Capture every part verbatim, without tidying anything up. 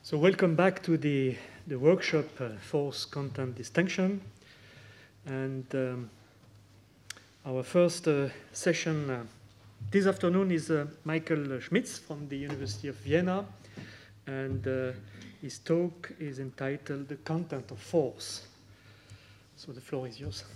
So welcome back to the, the workshop uh, Force Content Distinction. And um, our first uh, session uh, this afternoon is uh, Michael Schmitz from the University of Vienna. And uh, his talk is entitled The Content of Force. So the floor is yours.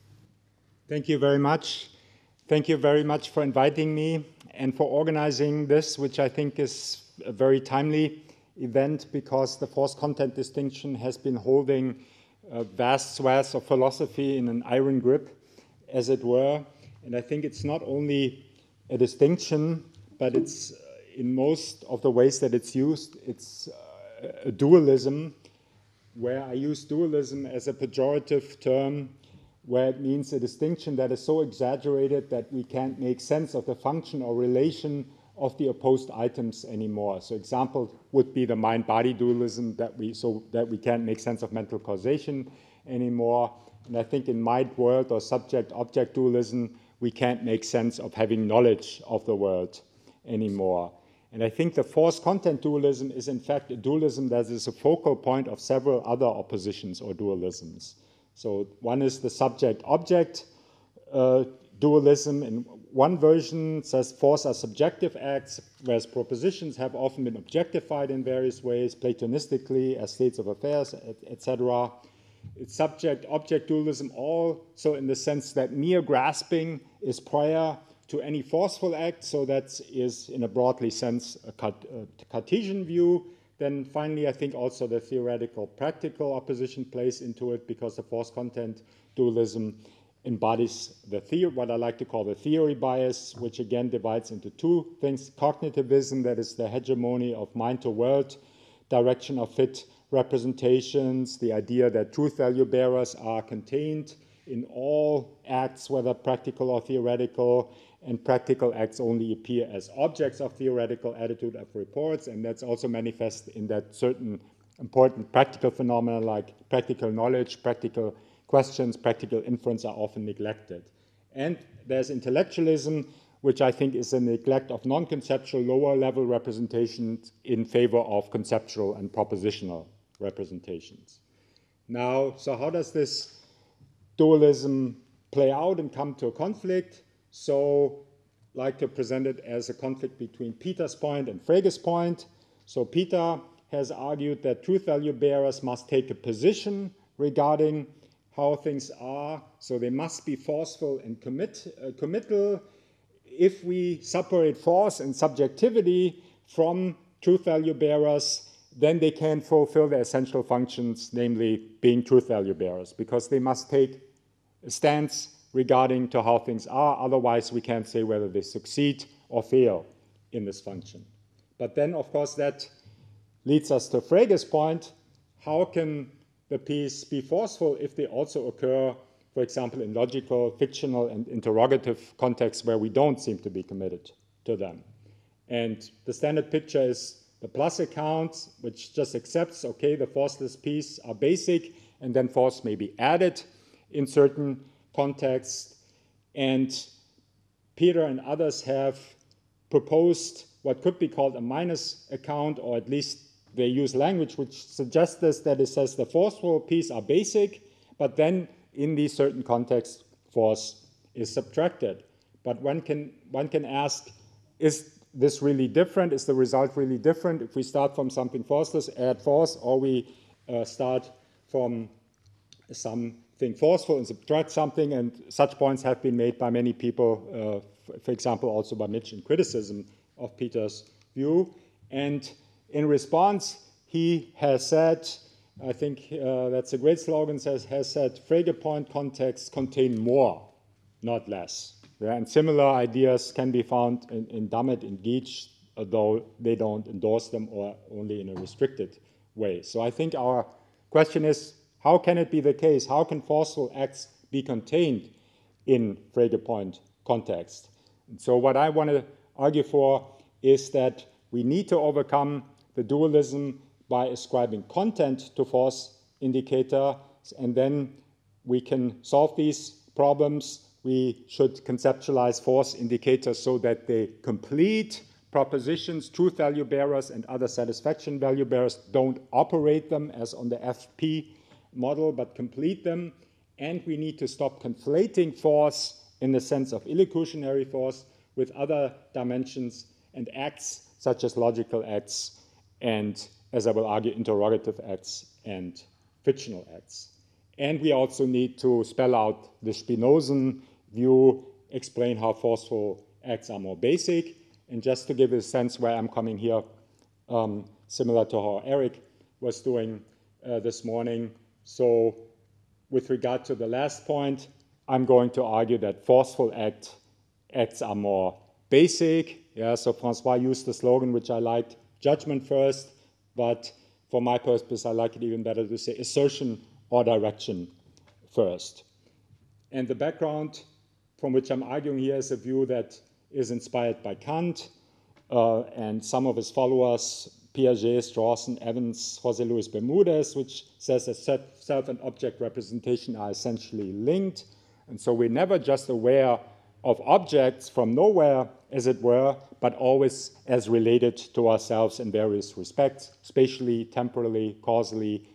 Thank you very much. Thank you very much for inviting me and for organizing this, which I think is a very timely event because the force content distinction has been holding a vast swath of philosophy in an iron grip, as it were. And I think it's not only a distinction, but it's uh, in most of the ways that it's used, it's uh, a dualism, where I use dualism as a pejorative term, where it means a distinction that is so exaggerated that we can't make sense of the function or relation of the opposed items anymore. So example would be the mind-body dualism that we so that we can't make sense of mental causation anymore. And I think in mind world or subject-object dualism, we can't make sense of having knowledge of the world anymore. And I think the force-content dualism is in fact a dualism that is a focal point of several other oppositions or dualisms. So one is the subject-object uh, dualism. In one version says force are subjective acts, whereas propositions have often been objectified in various ways, platonistically, as states of affairs, et cetera. It's subject-object dualism also in the sense that mere grasping is prior to any forceful act, so that is, in a broadly sense, a Cartesian view. Then finally, I think also the theoretical practical opposition plays into it because the force content dualism embodies the theory, what I like to call the theory bias, which again divides into two things. Cognitivism, that is the hegemony of mind to world, direction of fit representations, the idea that truth value bearers are contained in all acts, whether practical or theoretical, and practical acts only appear as objects of theoretical attitude of reports, and that's also manifest in that certain important practical phenomena like practical knowledge, practical questions, practical inference are often neglected. And there's intellectualism, which I think is a neglect of non-conceptual lower-level representations in favor of conceptual and propositional representations. Now, so how does this dualism play out and come to a conflict? So I like to present it as a conflict between Peter's point and Frege's point. So Peter has argued that truth value bearers must take a position regarding how things are, so they must be forceful and commit, uh, committal. If we separate force and subjectivity from truth value bearers, then they can fulfill their essential functions, namely being truth value bearers, because they must take a stance regarding to how things are. Otherwise, we can't say whether they succeed or fail in this function. But then, of course, that leads us to Frege's point. How can the piece be forceful if they also occur, for example, in logical, fictional, and interrogative contexts where we don't seem to be committed to them? And the standard picture is the plus account, which just accepts, okay, the forceless piece are basic, and then force may be added in certain contexts. And Peter and others have proposed what could be called a minus account, or at least they use language which suggests this, that it says the forceful piece are basic, but then in these certain contexts, force is subtracted. But one can, one can ask, is this really different? Is the result really different if we start from something forceless, add force, or we uh, start from something forceful and subtract something? And such points have been made by many people, uh, for example, also by Mitch in criticism of Peter's view. And in response, he has said, I think uh, that's a great slogan, says, has said, Frege point contexts contain more, not less. Yeah, and similar ideas can be found in, in Dummett and Geach, although they don't endorse them or only in a restricted way. So I think our question is, how can it be the case? How can forceful acts be contained in Frege point context? And so what I want to argue for is that we need to overcome the dualism by ascribing content to force indicator, and then we can solve these problems. We should conceptualize force indicators so that they complete propositions, truth value bearers and other satisfaction value bearers don't operate them as on the F P model, but complete them. And we need to stop conflating force in the sense of illocutionary force with other dimensions and acts, such as logical acts and, as I will argue, interrogative acts and fictional acts. And we also need to spell out the Spinozan view, explain how forceful acts are more basic. And just to give a sense where I'm coming here, um, similar to how Eric was doing uh, this morning. So with regard to the last point, I'm going to argue that forceful act, acts are more basic. Yeah, so Francois used the slogan, which I liked, judgment first, but for my purpose, I like it even better to say assertion or direction first. And the background from which I'm arguing here is a view that is inspired by Kant uh, and some of his followers, Piaget, Strawson, Evans, José Luis Bermudez, which says that self and object representation are essentially linked. And so we're never just aware of objects from nowhere, as it were, but always as related to ourselves in various respects, spatially, temporally, causally,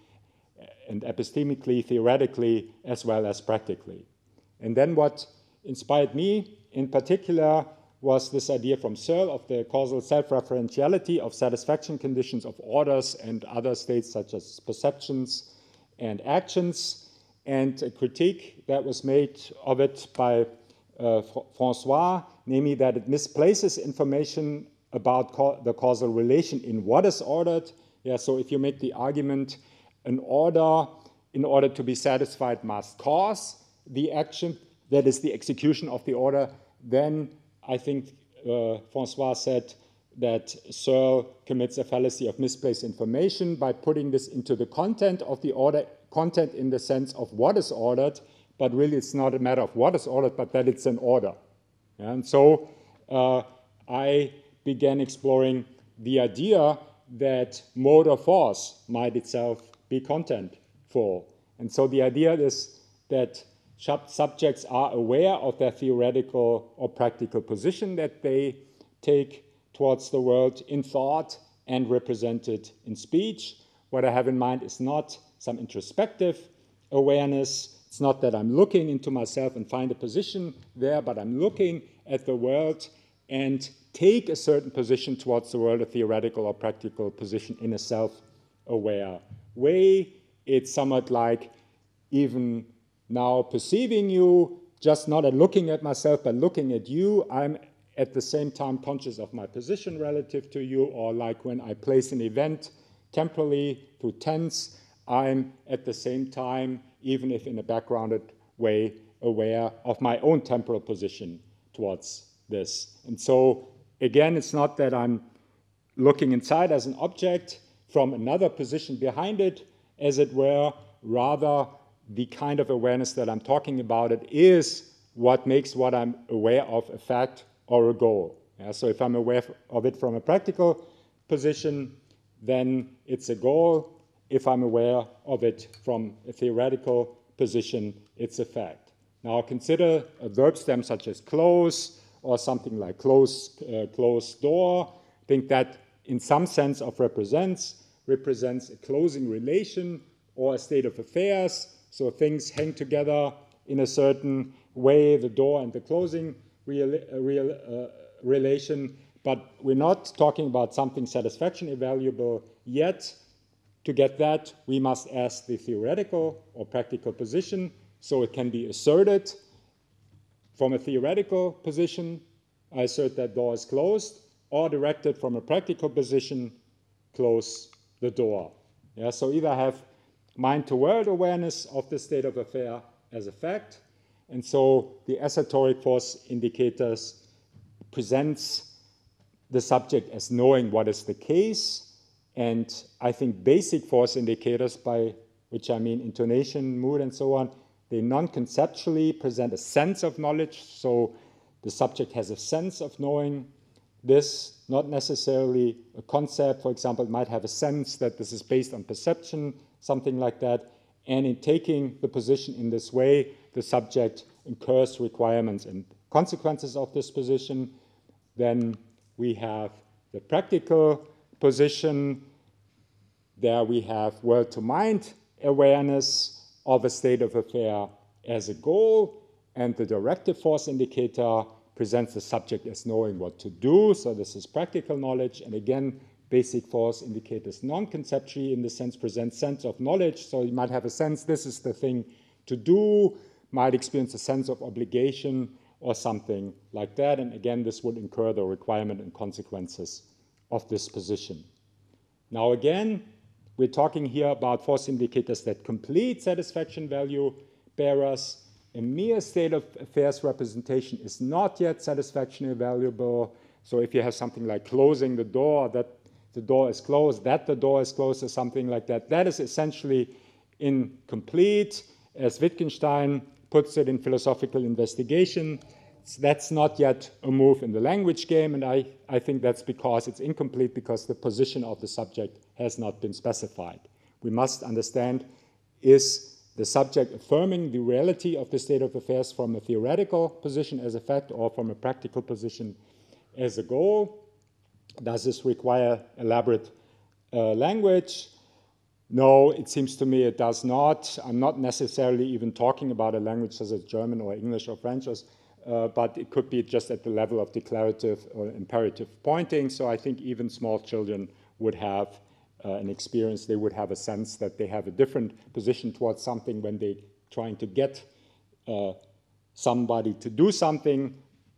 and epistemically, theoretically, as well as practically. And then what inspired me in particular was this idea from Searle of the causal self-referentiality of satisfaction conditions of orders and other states such as perceptions and actions, and a critique that was made of it by uh, Francois, namely that it misplaces information about ca the causal relation in what is ordered. Yeah, so if you make the argument, an order, in order to be satisfied, must cause the action, that is the execution of the order, then I think uh, Francois said that Searle commits a fallacy of misplaced information by putting this into the content of the order, content in the sense of what is ordered, but really it's not a matter of what is ordered, but that it's an order. And so uh, I began exploring the idea that motor force might itself be contentful. And so the idea is that subjects are aware of their theoretical or practical position that they take towards the world in thought and represented in speech. What I have in mind is not some introspective awareness. It's not that I'm looking into myself and find a position there, but I'm looking at the world and take a certain position towards the world, a theoretical or practical position in a self-aware way. It's somewhat like even now perceiving you, just not at looking at myself, but looking at you, I'm at the same time conscious of my position relative to you, or like when I place an event temporally through tense, I'm at the same time, even if in a backgrounded way, aware of my own temporal position towards this. And so, again, it's not that I'm looking inside as an object from another position behind it, as it were, rather the kind of awareness that I'm talking about it is what makes what I'm aware of a fact or a goal. Yeah, so if I'm aware of it from a practical position, then it's a goal. If I'm aware of it from a theoretical position, it's a fact. Now consider a verb stem such as close or something like close, uh, close door. I think that in some sense of represents, represents a closing relation or a state of affairs. So things hang together in a certain way, the door and the closing real, uh, real, uh, relation, but we're not talking about something satisfaction evaluable yet. To get that, we must ask the theoretical or practical position, so it can be asserted from a theoretical position, I assert that door is closed, or directed from a practical position, close the door. Yeah, so either have mind-to-world awareness of the state of affair as a fact, and so the esoteric force indicators presents the subject as knowing what is the case, and I think basic force indicators, by which I mean intonation, mood, and so on, they non-conceptually present a sense of knowledge, so the subject has a sense of knowing this, not necessarily a concept. For example, it might have a sense that this is based on perception, something like that. And in taking the position in this way, the subject incurs requirements and consequences of this position. Then we have the practical position. There we have world-to-mind awareness of a state of affair as a goal, and the directive force indicator presents the subject as knowing what to do. So this is practical knowledge, and again, basic force indicators non-conceptually in the sense present sense of knowledge. So you might have a sense this is the thing to do, might experience a sense of obligation or something like that. And again, this would incur the requirement and consequences of this position. Now again, we're talking here about force indicators that complete satisfaction value bearers. A mere state of affairs representation is not yet satisfaction evaluable. So if you have something like closing the door, that the door is closed, that the door is closed, or something like that, that is essentially incomplete. As Wittgenstein puts it in Philosophical Investigation, that's not yet a move in the language game, and I, I think that's because it's incomplete because the position of the subject has not been specified. We must understand, is the subject affirming the reality of the state of affairs from a theoretical position as a fact or from a practical position as a goal? Does this require elaborate uh, language? No, it seems to me it does not. I'm not necessarily even talking about a language such as German or English or French, or, uh, but it could be just at the level of declarative or imperative pointing. So I think even small children would have uh, an experience. They would have a sense that they have a different position towards something when they're trying to get uh, somebody to do something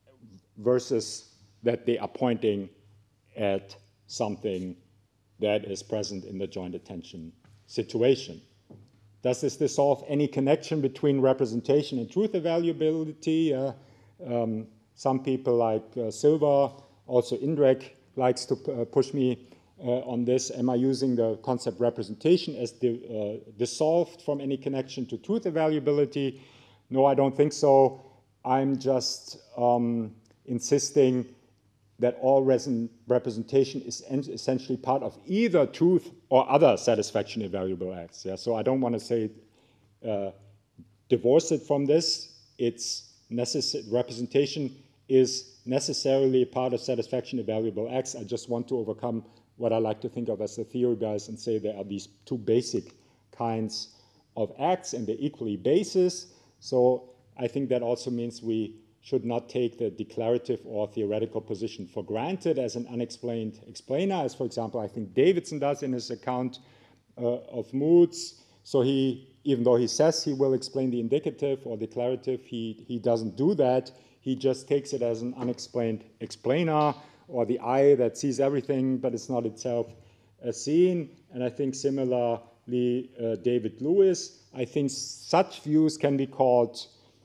versus that they are pointing at something that is present in the joint attention situation. Does this dissolve any connection between representation and truth evaluability? Uh, um, some people like uh, Silva, also Indrek, likes to uh, push me uh, on this. Am I using the concept representation as di uh, dissolved from any connection to truth evaluability? No, I don't think so. I'm just um, insisting that all representation is essentially part of either truth or other satisfaction evaluable acts. Yeah? So I don't want to say uh, divorce it from this. It's necessary. Representation is necessarily a part of satisfaction evaluable acts. I just want to overcome what I like to think of as the theory bias and say there are these two basic kinds of acts and they're equally basis. So I think that also means we should not take the declarative or theoretical position for granted as an unexplained explainer, as, for example, I think Davidson does in his account uh, of moods. So he, even though he says he will explain the indicative or declarative, he, he doesn't do that. He just takes it as an unexplained explainer, or the eye that sees everything, but it's not itself uh, seen. And I think similarly, uh, David Lewis, I think such views can be called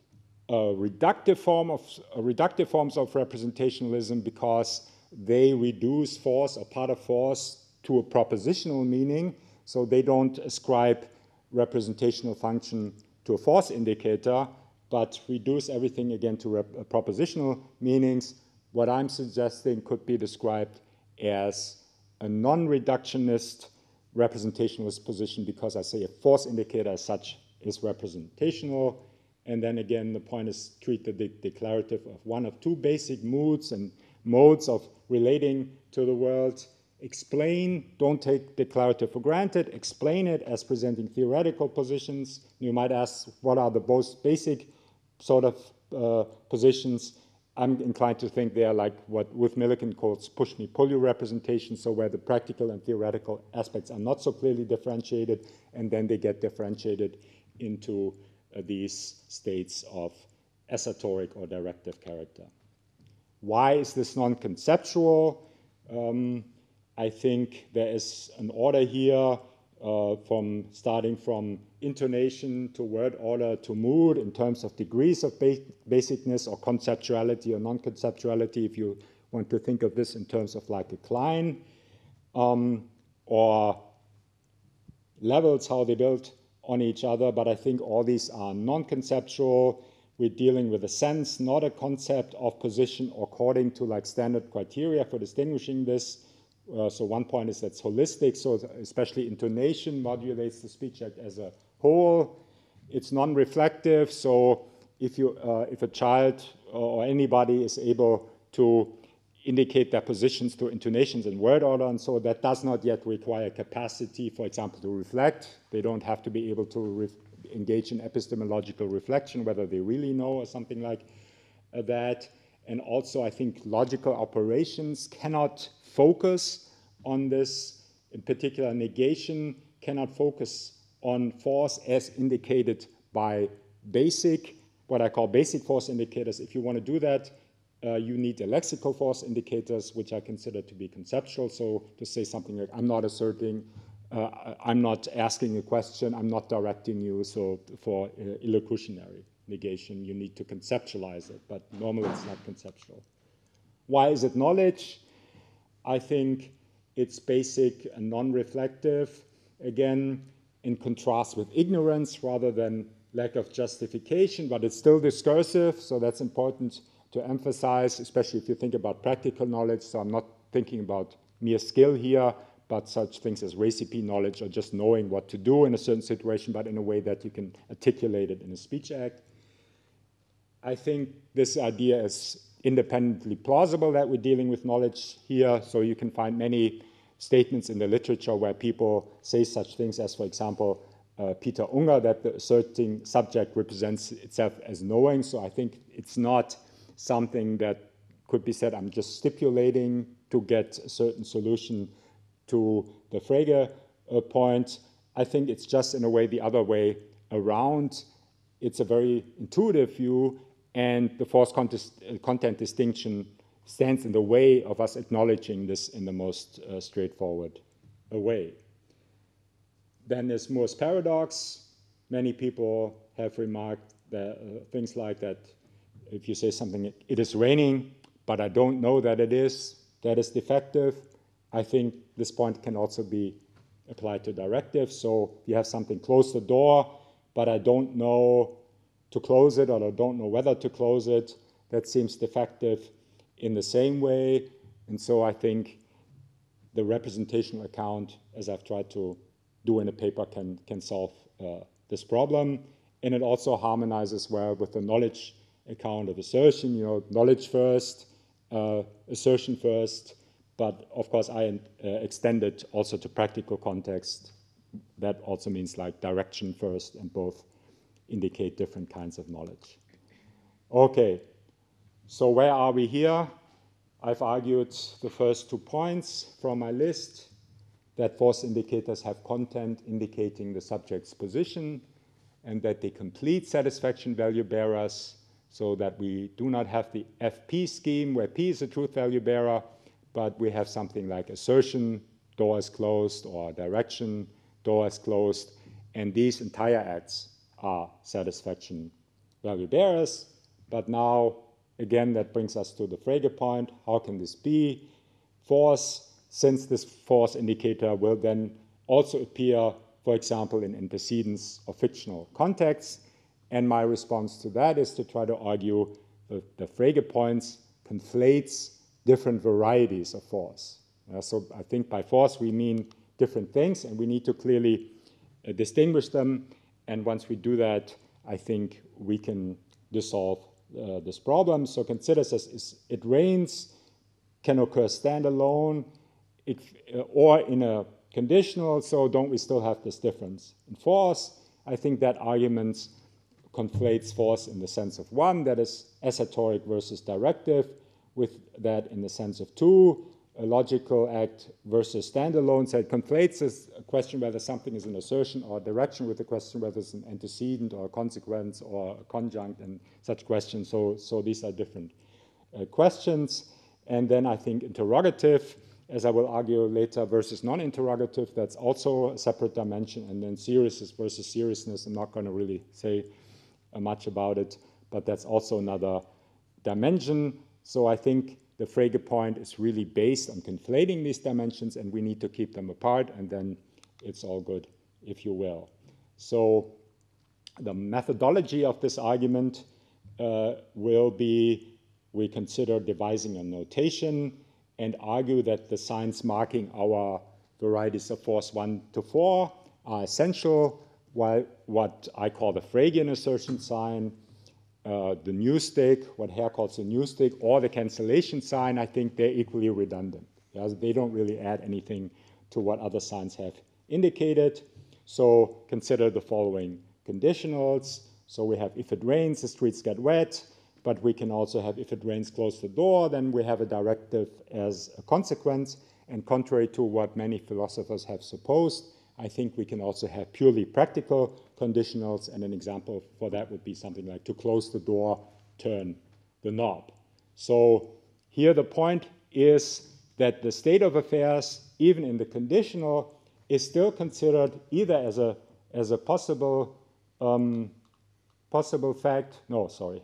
A reductive form of uh, reductive forms of representationalism because they reduce force or part of force to a propositional meaning, so they don't ascribe representational function to a force indicator, but reduce everything again to rep uh, propositional meanings. What I'm suggesting could be described as a non-reductionist representationalist position because I say a force indicator as such is representational. And then again, the point is treat the de declarative of one of two basic moods and modes of relating to the world. Explain, don't take declarative for granted. Explain it as presenting theoretical positions. You might ask, what are the most basic sort of uh, positions? I'm inclined to think they are like what Ruth Millikan calls push-me-pull-you representations, so where the practical and theoretical aspects are not so clearly differentiated, and then they get differentiated into Uh, these states of esoteric or directive character. Why is this non-conceptual? Um, I think there is an order here uh, from starting from intonation to word order to mood in terms of degrees of ba basicness or conceptuality or non-conceptuality, if you want to think of this in terms of like a Klein, um, or levels, how they build on each other, but I think all these are non-conceptual. We're dealing with a sense, not a concept of position according to like standard criteria for distinguishing this. Uh, so one point is that's holistic, so especially intonation modulates the speech act as a whole. It's non-reflective, so if, you, uh, if a child or anybody is able to indicate their positions through intonations and word order, and so that does not yet require capacity, for example, to reflect. They don't have to be able to re engage in epistemological reflection, whether they really know or something like uh, that. And also, I think logical operations cannot focus on this, in particular negation cannot focus on force as indicated by basic, what I call basic force indicators. If you want to do that, uh, you need the lexical force indicators, which I consider to be conceptual. So to say something like, I'm not asserting, uh, I'm not asking a question, I'm not directing you. So for uh, illocutionary negation, you need to conceptualize it, but normally it's not conceptual. Why is it knowledge? I think it's basic and non-reflective, again, in contrast with ignorance rather than lack of justification, but it's still discursive, so that's important to emphasize, especially if you think about practical knowledge. So I'm not thinking about mere skill here, but such things as recipe knowledge or just knowing what to do in a certain situation, but in a way that you can articulate it in a speech act. I think this idea is independently plausible that we're dealing with knowledge here, so you can find many statements in the literature where people say such things as, for example, uh, Peter Unger, that the asserting subject represents itself as knowing. So I think it's not something that could be said, I'm just stipulating to get a certain solution to the Frege uh, point. I think it's just in a way the other way around. It's a very intuitive view, and the force content distinction stands in the way of us acknowledging this in the most uh, straightforward uh, way. Then there's Moore's paradox. Many people have remarked that uh, things like that. If you say something, it is raining, but I don't know that it is, that is defective. I think this point can also be applied to directives. So you have something, close the door, but I don't know to close it, or I don't know whether to close it. That seems defective in the same way. And so I think the representational account, as I've tried to do in a paper, can, can solve uh, this problem. And it also harmonizes well with the knowledge account of assertion, you know, knowledge first, uh, assertion first. But of course, I uh, extend it also to practical context. That also means like direction first, and both indicate different kinds of knowledge. Okay, so where are we here? I've argued the first two points from my list, that force indicators have content indicating the subject's position, and that they complete satisfaction value bearers, so that we do not have the F P scheme where P is a truth value bearer, but we have something like assertion, door is closed, or direction, door is closed, and these entire acts are satisfaction value bearers. But now, again, that brings us to the Frege point. How can this be? Force, since this force indicator will then also appear, for example, in antecedents of fictional contexts. And my response to that is to try to argue that the Frege points conflates different varieties of force. Uh, so I think by force we mean different things, and we need to clearly uh, distinguish them. And once we do that, I think we can dissolve uh, this problem. So consider this as it rains can occur standalone it, uh, or in a conditional, so don't we still have this difference in force? I think that argument conflates force in the sense of one, that is assertoric versus directive, with that in the sense of two, a logical act versus standalone. So it conflates this question whether something is an assertion or a direction with the question whether it's an antecedent or a consequence or a conjunct and such questions. So, so these are different uh, questions. And then I think interrogative, as I will argue later, versus non-interrogative, that's also a separate dimension. And then seriousness versus seriousness, I'm not going to really say uh, much about it, but that's also another dimension. So I think the Frege point is really based on conflating these dimensions, and we need to keep them apart, and then it's all good, if you will. So the methodology of this argument uh, will be, we consider devising a notation and argue that the signs marking our varieties of force one to four are essential, while what I call the Fregean assertion sign uh, the new stick, what Hare calls the new stick, or the cancellation sign, I think they're equally redundant. Yeah? They don't really add anything to what other signs have indicated. So consider the following conditionals. So we have if it rains, the streets get wet, but we can also have if it rains, close the door, then we have a directive as a consequence. And contrary to what many philosophers have supposed, I think we can also have purely practical conditionals, and an example for that would be something like to close the door, turn the knob. So here the point is that the state of affairs, even in the conditional, is still considered either as a, as a possible, um, possible fact, no, sorry,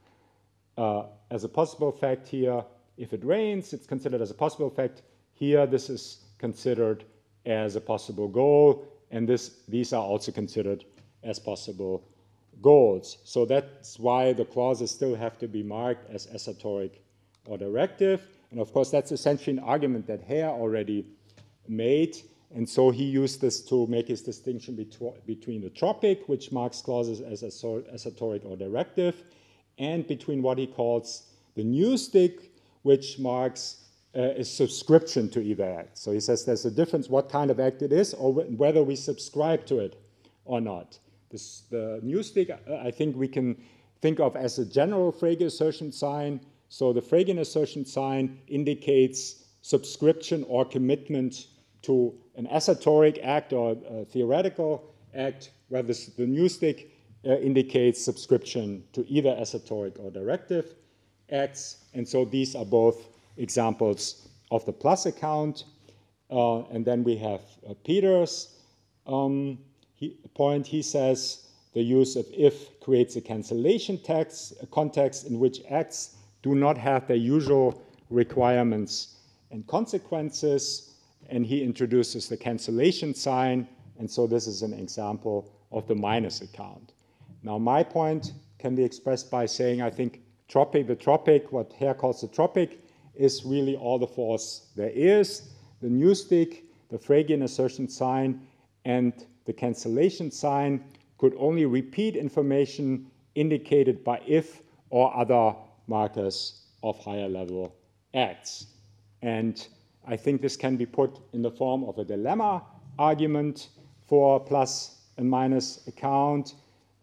uh, as a possible fact here. If it rains, it's considered as a possible fact. Here, this is considered as a possible goal, and this, these are also considered as possible goals. So that's why the clauses still have to be marked as esoteric or directive. And of course, that's essentially an argument that Hare already made. And so he used this to make his distinction between the tropic, which marks clauses as esoteric or directive, and between what he calls the new stick, which marks Uh, a subscription to either act. So he says there's a difference what kind of act it is or wh whether we subscribe to it or not. This, the new stick, uh, I think we can think of as a general Frege assertion sign. So the Frege assertion sign indicates subscription or commitment to an esoteric act or a theoretical act, whereas the new stick uh, indicates subscription to either esoteric or directive acts. And so these are both examples of the plus account. Uh, and then we have uh, Peter's um, he, point. He says the use of if creates a cancellation text, a context in which acts do not have their usual requirements and consequences. And he introduces the cancellation sign. And so this is an example of the minus account. Now, my point can be expressed by saying, I think tropic, the tropic, what Hare calls the tropic, is really all the force there is. The new stick, the Fregean assertion sign, and the cancellation sign could only repeat information indicated by if or other markers of higher level acts. And I think this can be put in the form of a dilemma argument for plus and minus account.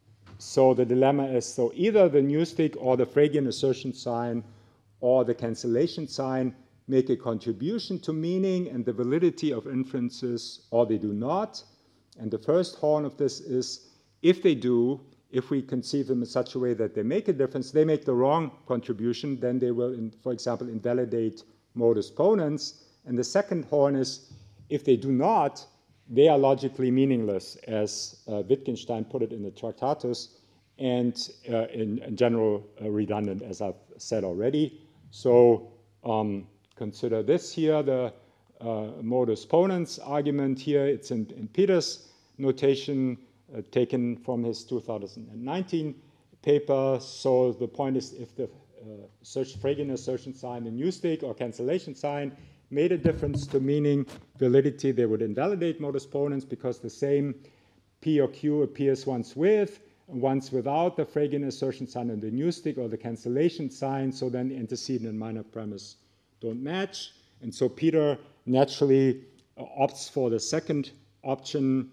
So the dilemma is, so either the new stick or the Fregean assertion sign or the cancellation sign make a contribution to meaning and the validity of inferences, or they do not. And the first horn of this is, if they do, if we conceive them in such a way that they make a difference, they make the wrong contribution, then they will, in, for example, invalidate modus ponens. And the second horn is, if they do not, they are logically meaningless, as uh, Wittgenstein put it in the Tractatus, and uh, in, in general uh, redundant, as I've said already. So um, consider this here, the uh, modus ponens argument here. It's in, in Peter's notation uh, taken from his two thousand nineteen paper. So the point is, if the uh, search Fregean assertion sign, the new stick or cancellation sign made a difference to meaning validity, they would invalidate modus ponens because the same P or Q appears once with, once without the Fregean assertion sign and the new stick or the cancellation sign, so then the antecedent and minor premise don't match. And so Peter naturally uh, opts for the second option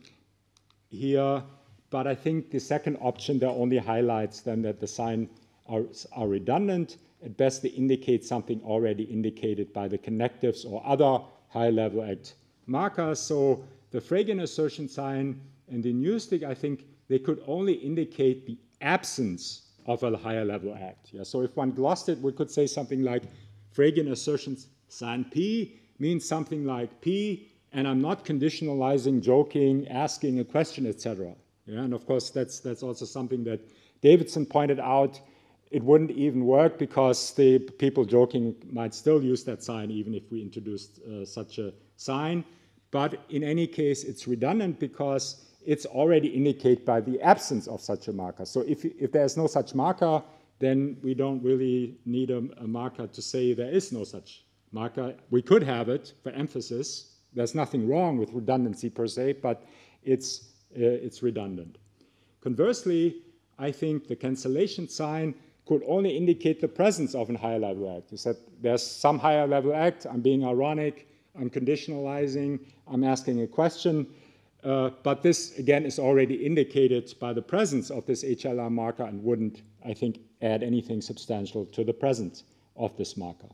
here, but I think the second option there only highlights then that the sign are, are redundant. At best, they indicate something already indicated by the connectives or other high-level act markers. So the Fregean assertion sign and the new stick, I think, they could only indicate the absence of a higher level act. Yeah, so if one glossed it, we could say something like Fregean assertion sign P means something like P, and I'm not conditionalizing, joking, asking a question, et cetera. Yeah, and of course, that's, that's also something that Davidson pointed out. It wouldn't even work because the people joking might still use that sign even if we introduced uh, such a sign. But in any case, it's redundant because it's already indicated by the absence of such a marker. So if, if there's no such marker, then we don't really need a, a marker to say there is no such marker. We could have it for emphasis. There's nothing wrong with redundancy per se, but it's, uh, it's redundant. Conversely, I think the cancellation sign could only indicate the presence of a higher level act. You said there's some higher level act, I'm being ironic, I'm conditionalizing, I'm asking a question, uh, but this again is already indicated by the presence of this H L R marker and wouldn't, I think, add anything substantial to the presence of this marker.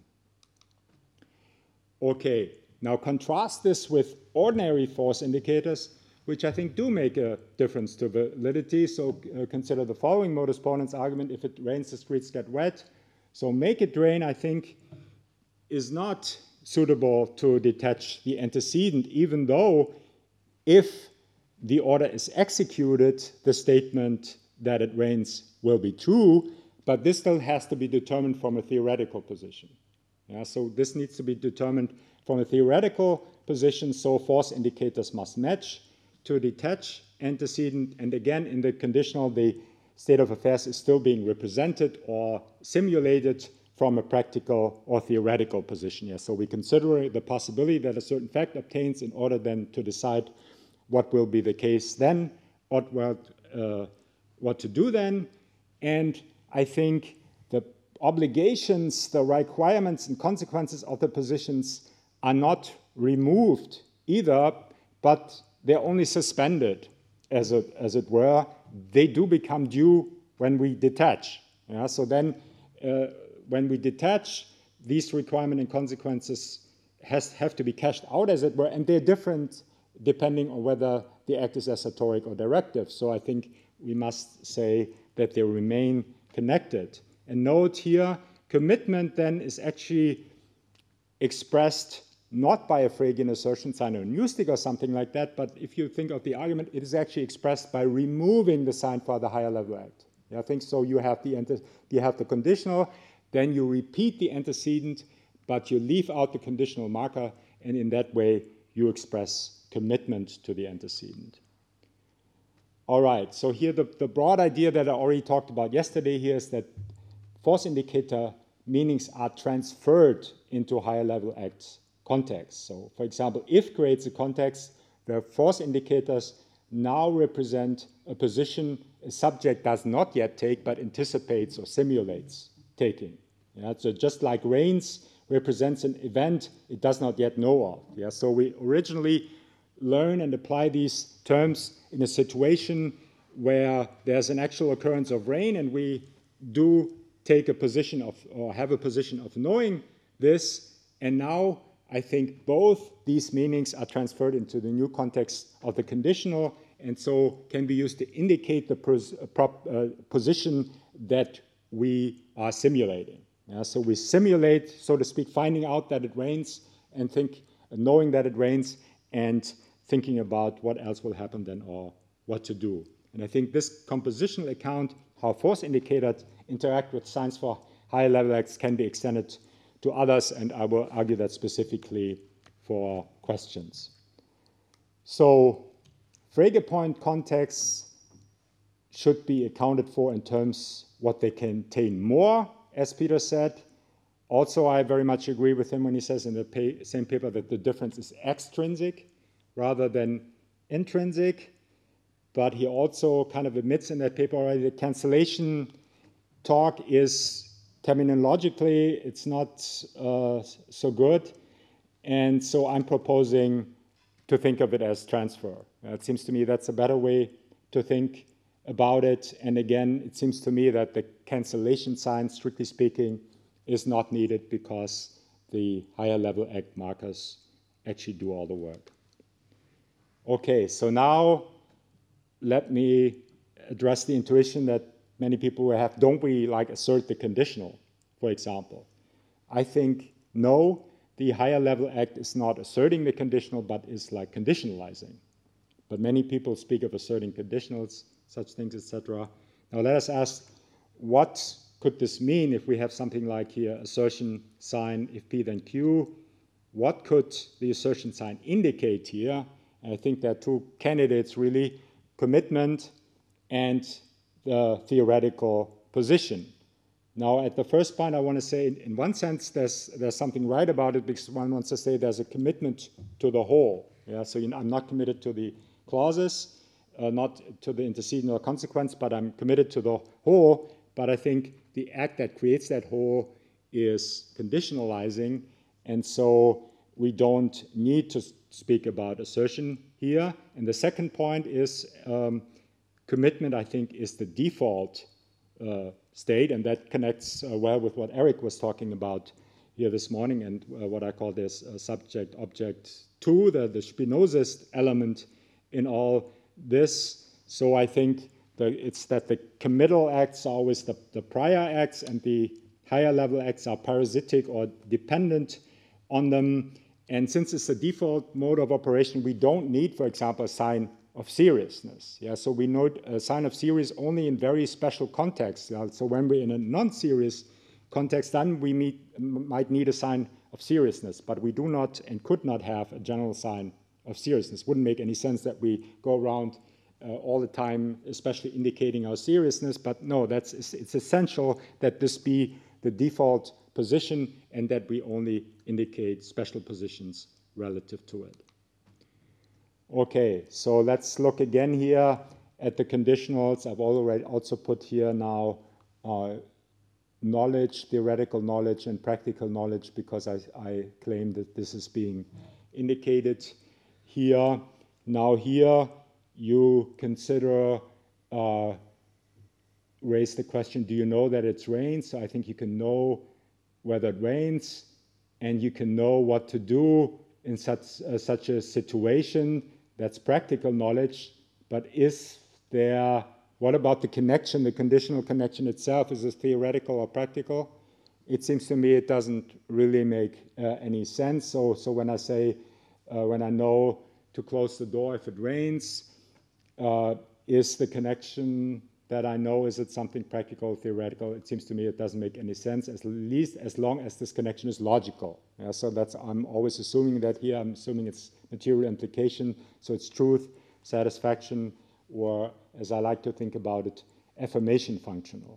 Okay, now contrast this with ordinary force indicators, which I think do make a difference to validity. So uh, consider the following modus ponens argument: if it rains, the streets get wet. So make it rain, I think, is not suitable to detach the antecedent, even though if the order is executed, the statement that it rains will be true, but this still has to be determined from a theoretical position. Yeah, so this needs to be determined from a theoretical position, so force indicators must match to detach antecedent, and again, in the conditional, the state of affairs is still being represented or simulated from a practical or theoretical position. Yeah, so we consider the possibility that a certain fact obtains in order then to decide what will be the case then, what, what, uh, what to do then, and I think the obligations, the requirements and consequences of the positions are not removed either, but they're only suspended, as it, as it were. They do become due when we detach. Yeah? So then, uh, when we detach, these requirements and consequences has, have to be cashed out, as it were, and they're different depending on whether the act is assertoric or directive. So I think we must say that they remain connected. And note here, commitment then is actually expressed not by a Phrygian assertion sign or a Newstick or something like that, but if you think of the argument, it is actually expressed by removing the sign for the higher level act. Yeah, I think so. You have the ante- you have the conditional, then you repeat the antecedent, but you leave out the conditional marker, and in that way you express commitment to the antecedent. All right, so here the, the broad idea that I already talked about yesterday here is that force indicator meanings are transferred into higher level acts context. So, for example, if creates a context where force indicators now represent a position a subject does not yet take but anticipates or simulates taking. Yeah? So just like rains represents an event it does not yet know of. Yeah? So we originally learn and apply these terms in a situation where there's an actual occurrence of rain and we do take a position of, or have a position of knowing this, and now I think both these meanings are transferred into the new context of the conditional, and so can be used to indicate the pos prop, uh, position that we are simulating. Yeah, so we simulate, so to speak, finding out that it rains and think, uh, knowing that it rains, and thinking about what else will happen then or what to do. And I think this compositional account, how force indicators interact with signs for higher level acts, can be extended to others, and I will argue that specifically for questions. So Frege point contexts should be accounted for in terms what they contain more, as Peter said. Also, I very much agree with him when he says in the pa same paper that the difference is extrinsic rather than intrinsic. But he also kind of admits in that paper already that cancellation talk is terminologically, it's not uh, so good. And so I'm proposing to think of it as transfer. Uh, it seems to me that's a better way to think about it. And again, it seems to me that the cancellation sign, strictly speaking, is not needed because the higher level act markers actually do all the work. Okay, so now let me address the intuition that many people will have. Don't we like assert the conditional, for example? I think no, the higher level act is not asserting the conditional, but is like conditionalizing. But many people speak of asserting conditionals, such things, et cetera. Now let us ask, what could this mean if we have something like here, assertion sign, if P then Q? What could the assertion sign indicate here? And I think there are two candidates really, commitment and the theoretical position. Now, at the first point, I want to say, in one sense, there's, there's something right about it, because one wants to say there's a commitment to the whole. Yeah? So you know, I'm not committed to the clauses, uh, not to the antecedent or consequence, but I'm committed to the whole. But I think the act that creates that whole is conditionalizing, and so we don't need to speak about assertion here. And the second point is um, commitment, I think, is the default uh, state, and that connects uh, well with what Eric was talking about here this morning, and uh, what I call this uh, subject-object two, the, the Spinozist element in all this. So I think the, it's that the committal acts are always the, the prior acts, and the higher level acts are parasitic or dependent on them. And since it's the default mode of operation, we don't need, for example, a sign of seriousness. Yeah, so we note a sign of serious only in very special contexts. Yeah? So when we're in a non-serious context, then we meet, might need a sign of seriousness, but we do not and could not have a general sign of seriousness. Wouldn't make any sense that we go around uh, all the time, especially indicating our seriousness, but no, that's, it's, it's essential that this be the default position and that we only indicate special positions relative to it. Okay, so let's look again here at the conditionals. I've already also put here now uh, knowledge, theoretical knowledge, and practical knowledge, because I, I claim that this is being indicated here. Now here you consider, uh, raise the question, do you know that it's rain? So I think you can know whether it rains, and you can know what to do in such, uh, such a situation. That's practical knowledge, but is there, what about the connection, the conditional connection itself? Is it theoretical or practical? It seems to me it doesn't really make uh, any sense. So, so when I say, uh, when I know to close the door if it rains, uh, is the connection that I know, is it something practical or theoretical? It seems to me it doesn't make any sense, at least as long as this connection is logical. Yeah, so that's, I'm always assuming that here, I'm assuming it's material implication, so it's truth, satisfaction, or as I like to think about it, affirmation functional.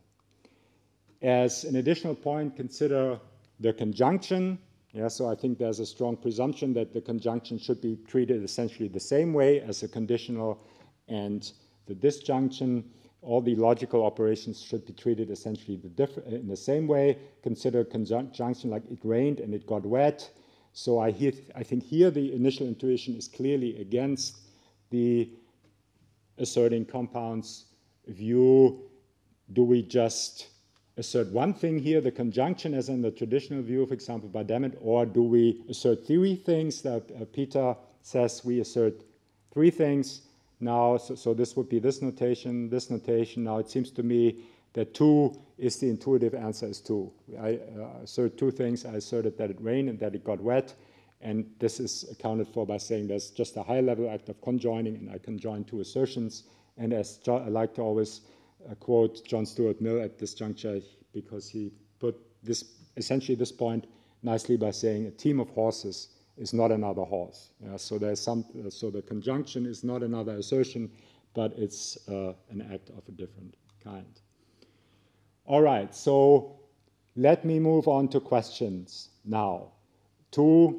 As an additional point, consider the conjunction. Yeah, so I think there's a strong presumption that the conjunction should be treated essentially the same way as the conditional and the disjunction. All the logical operations should be treated essentially the in the same way. Consider conjunction like it rained and it got wet. So I, hear, I think here the initial intuition is clearly against the asserting compounds view. Do we just assert one thing here, the conjunction, as in the traditional view, for example, by Dennett, or do we assert three things that uh, Peter says we assert three things? Now, so, so this would be this notation, this notation. Now it seems to me that two is the intuitive answer is two. I uh, assert two things. I asserted that it rained and that it got wet. And this is accounted for by saying there's just a high level act of conjoining, and I conjoin two assertions. And as John, I like to always uh, quote John Stuart Mill at this juncture, because he put this essentially this point nicely by saying a team of horses is not another horse. Yeah, so there's some, uh, so the conjunction is not another assertion, but it's uh, an act of a different kind. All right, so let me move on to questions now. Two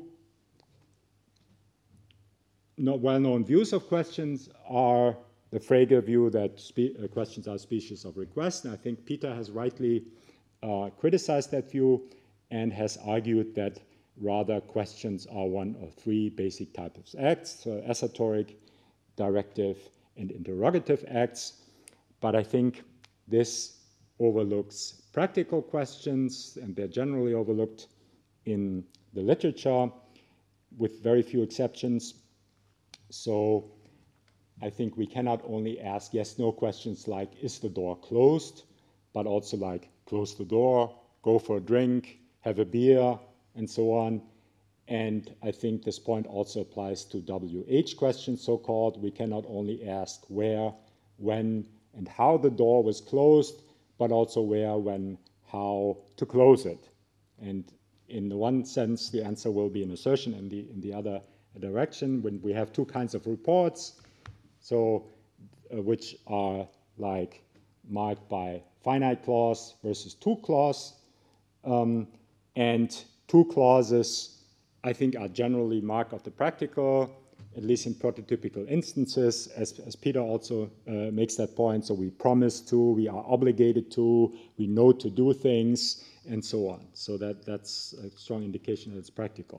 no, well-known views of questions are the Frege view that spe uh, questions are species of request, and I think Peter has rightly uh, criticized that view and has argued that rather questions are one of three basic types of acts, so assertoric, directive, and interrogative acts. But I think this overlooks practical questions, and they're generally overlooked in the literature with very few exceptions. So I think we cannot only ask yes-no questions like, is the door closed, but also like, close the door, go for a drink, have a beer, and so on. And I think this point also applies to W H questions, so-called. We cannot only ask where, when, and how the door was closed, but also where, when, how to close it. And in the one sense, the answer will be an assertion, in the, in the other direction, when we have two kinds of reports, so uh, which are like marked by finite clause versus two clause. Um, and two clauses, I think, are generally marked of the practical at least in prototypical instances, as, as Peter also uh, makes that point. So we promise to, we are obligated to, we know to do things, and so on. So that, that's a strong indication that it's practical.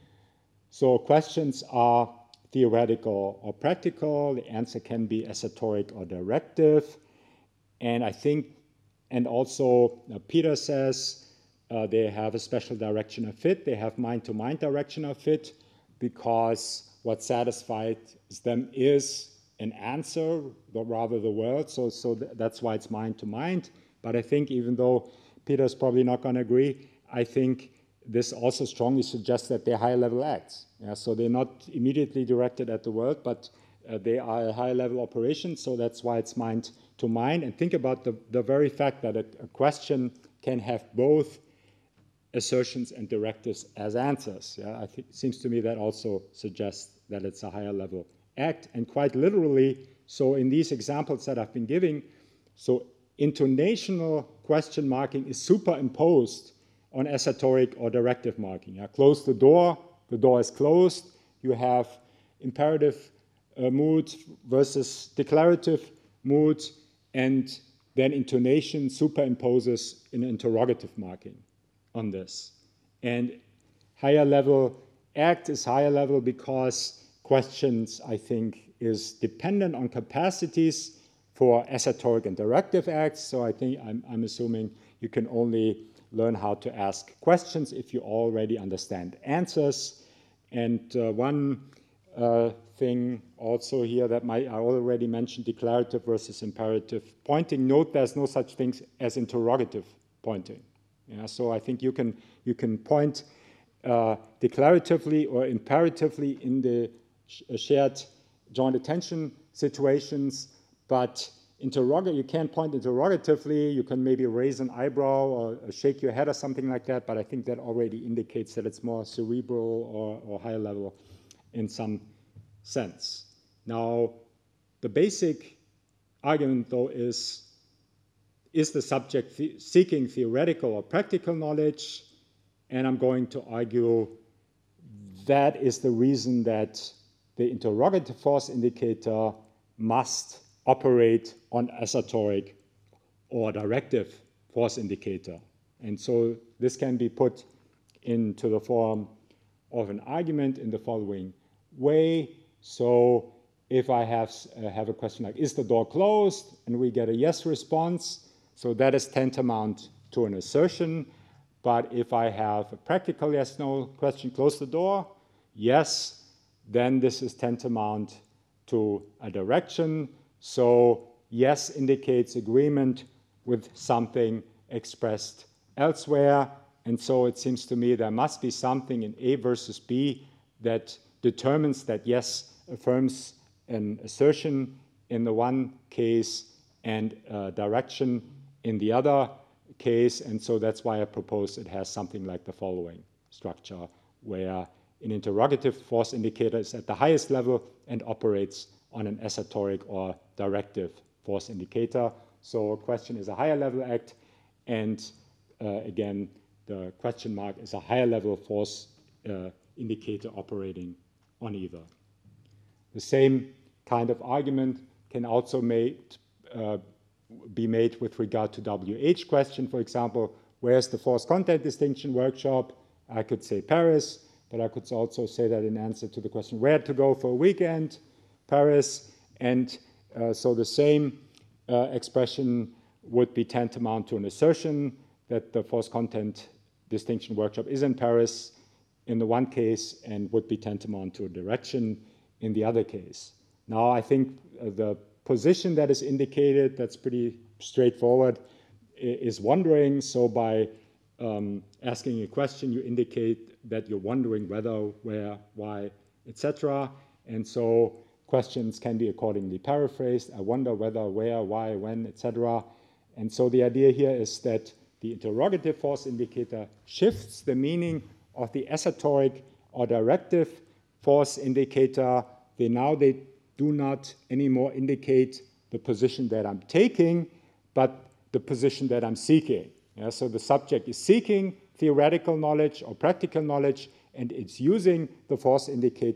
So questions are theoretical or practical. The answer can be esoteric or directive. And I think, and also uh, Peter says uh, they have a special direction of fit. They have mind-to-mind direction of fit because what satisfies them is an answer, but rather the world. So, so th that's why it's mind-to-mind. But I think even though Peter's probably not going to agree, I think this also strongly suggests that they're higher-level acts. Yeah, so they're not immediately directed at the world, but uh, they are a higher-level operation, so that's why it's mind-to-mind. And think about the, the very fact that a, a question can have both assertions and directives as answers. Yeah, I think it seems to me that also suggests that it's a higher-level act. And quite literally, so in these examples that I've been giving, so intonational question marking is superimposed on esoteric or directive marking. Yeah? Close the door, the door is closed. You have imperative uh, mood versus declarative mood, and then intonation superimposes an interrogative marking on this. And higher level act is higher level because questions, I think, is dependent on capacities for esoteric and directive acts. So I think I'm, I'm assuming you can only learn how to ask questions if you already understand answers. And uh, one uh, thing also here that my, I already mentioned, declarative versus imperative pointing. Note there's no such thing as interrogative pointing. Yeah, so I think you can, you can point uh, declaratively or imperatively in the sh shared joint attention situations, but interrogate, you can't point interrogatively. You can maybe raise an eyebrow or, or shake your head or something like that, but I think that already indicates that it's more cerebral or, or higher level in some sense. Now, the basic argument, though, is, is the subject the seeking theoretical or practical knowledge? And I'm going to argue that is the reason that the interrogative force indicator must operate on esoteric or directive force indicator. And so this can be put into the form of an argument in the following way. So if I have, uh, have a question like, is the door closed? And we get a yes response. So that is tantamount to an assertion. But if I have a practical yes-no question, close the door, yes, then this is tantamount to a direction. So yes indicates agreement with something expressed elsewhere. And so it seems to me there must be something in A versus B that determines that yes affirms an assertion in the one case and uh, direction in the other case. And so that's why I propose it has something like the following structure, where an interrogative force indicator is at the highest level and operates on an esoteric or directive force indicator. So a question is a higher level act, and uh, again, the question mark is a higher level force uh, indicator operating on either. The same kind of argument can also made, uh, be made with regard to W H question. For example, where's the force content distinction workshop? I could say Paris, but I could also say that in answer to the question where to go for a weekend, Paris. And uh, so the same uh, expression would be tantamount to an assertion that the force content distinction workshop is in Paris in the one case and would be tantamount to a direction in the other case. Now, I think uh, the position that is indicated, that's pretty straightforward, is wondering. So by um, asking a question, you indicate that you're wondering whether, where, why, et cetera. And so questions can be accordingly paraphrased. I wonder whether, where, why, when, et cetera. And so the idea here is that the interrogative force indicator shifts the meaning of the esoteric or directive force indicator. They now they do not anymore indicate the position that I'm taking, but the position that I'm seeking. Yeah, so the subject is seeking theoretical knowledge or practical knowledge, and it's using the force indicator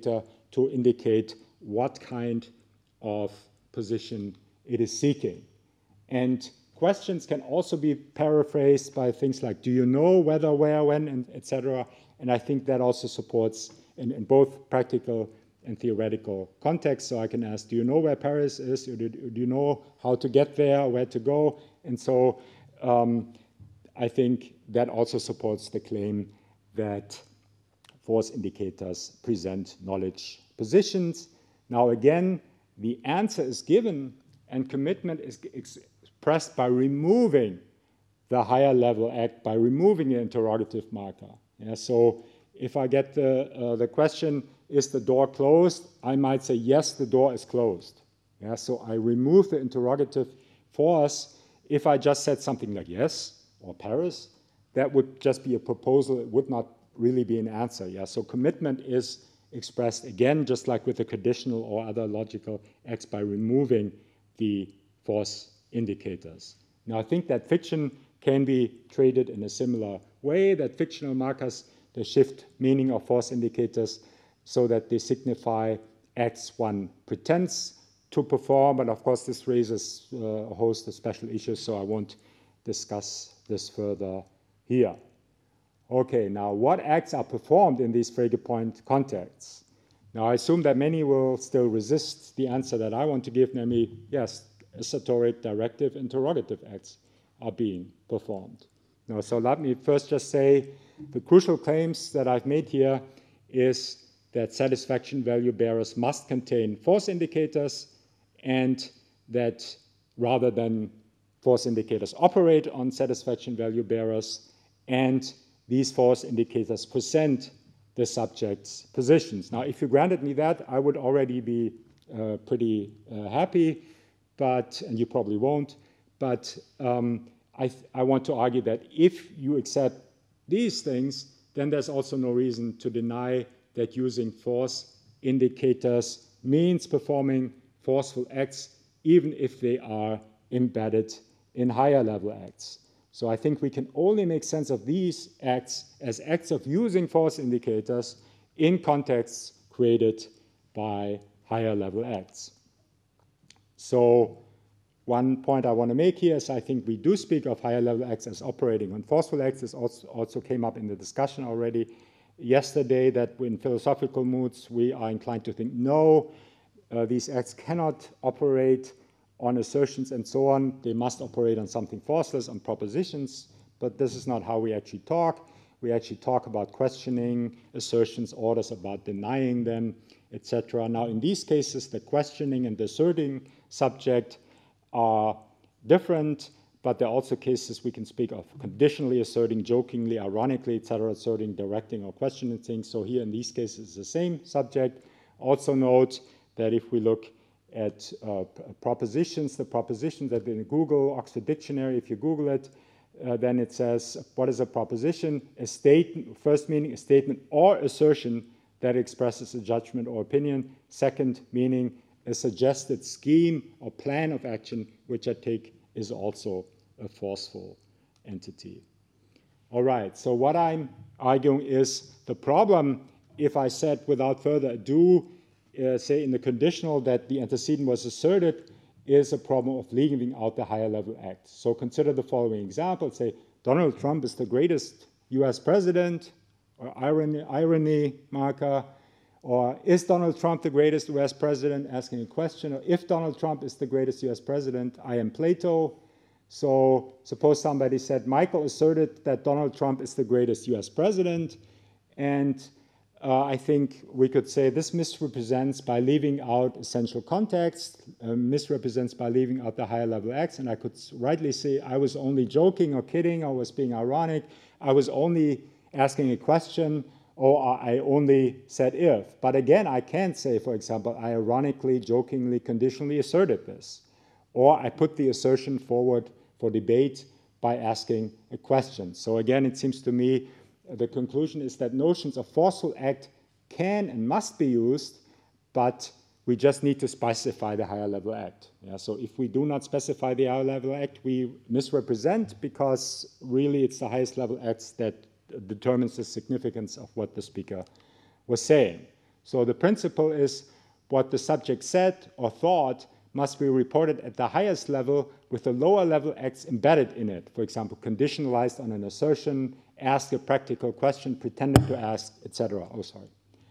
to indicate what kind of position it is seeking. And questions can also be paraphrased by things like, do you know, whether, where, when, and et cetera. And I think that also supports in, in both practical and theoretical contexts. So I can ask, do you know where Paris is? Or do, do you know how to get there, where to go? And so um, I think that also supports the claim that force indicators present knowledge positions. Now again, the answer is given and commitment is expressed by removing the higher level act, by removing the interrogative marker. Yeah, so if I get the, uh, the question, is the door closed? I might say, yes, the door is closed. Yeah, so I remove the interrogative force. If I just said something like yes or Paris, that would just be a proposal. It would not really be an answer. Yeah, so commitment is expressed again, just like with the conditional or other logical acts, by removing the force indicators. Now, I think that fiction can be treated in a similar way, that fictional markers, they shift meaning of force indicators so that they signify acts one pretends to perform. And of course, this raises uh, a host of special issues, so I won't discuss this further here. Okay, now what acts are performed in these Frege point contexts? Now, I assume that many will still resist the answer that I want to give, namely, yes, esoteric, directive, interrogative acts are being performed. Now, so let me first just say the crucial claims that I've made here is that satisfaction value bearers must contain force indicators, and that rather than force indicators operate on satisfaction value bearers, and these force indicators present the subject's positions. Now, if you granted me that, I would already be uh, pretty uh, happy, but, and you probably won't, but um, I, I want to argue that if you accept these things, then there's also no reason to deny that using force indicators means performing forceful acts, even if they are embedded in higher level acts. So I think we can only make sense of these acts as acts of using force indicators in contexts created by higher level acts. So one point I want to make here is I think we do speak of higher level acts as operating on forceful acts. This also, also came up in the discussion already yesterday, that in philosophical moods we are inclined to think, no, uh, these acts cannot operate on assertions and so on. They must operate on something forceless, on propositions, but this is not how we actually talk. We actually talk about questioning assertions, orders, about denying them, et cetera. Now, in these cases, the questioning and the asserting subject are different, but there are also cases we can speak of conditionally asserting, jokingly, ironically, et cetera, asserting, directing, or questioning things. So here in these cases, it's the same subject. Also note that if we look at uh, propositions, the proposition that in Google, Oxford Dictionary, if you Google it, uh, then it says, what is a proposition? A statement, first meaning, a statement or assertion that expresses a judgment or opinion. Second meaning, a suggested scheme or plan of action, which I take is also a forceful entity. All right, so what I'm arguing is the problem, if I said without further ado, Uh, say in the conditional that the antecedent was asserted, is a problem of leaving out the higher level act. So consider the following example. Say Donald Trump is the greatest U S president, or irony, irony marker, or is Donald Trump the greatest U S president, asking a question, or if Donald Trump is the greatest U S president, I am Plato. So suppose somebody said, Michael asserted that Donald Trump is the greatest U S president, and Uh, I think we could say this misrepresents by leaving out essential context, uh, misrepresents by leaving out the higher level acts, and I could rightly say I was only joking or kidding, or was being ironic, I was only asking a question, or I only said if. But again, I can't say, for example, I ironically, jokingly, conditionally asserted this, or I put the assertion forward for debate by asking a question. So again, it seems to me the conclusion is that notions of forceful act can and must be used, but we just need to specify the higher level act. Yeah, so if we do not specify the higher level act, we misrepresent, because really it's the highest level acts that determines the significance of what the speaker was saying. So the principle is what the subject said or thought must be reported at the highest level with the lower level acts embedded in it. For example, conditionalized on an assertion, ask a practical question, pretended to ask, et cetera. Oh, sorry.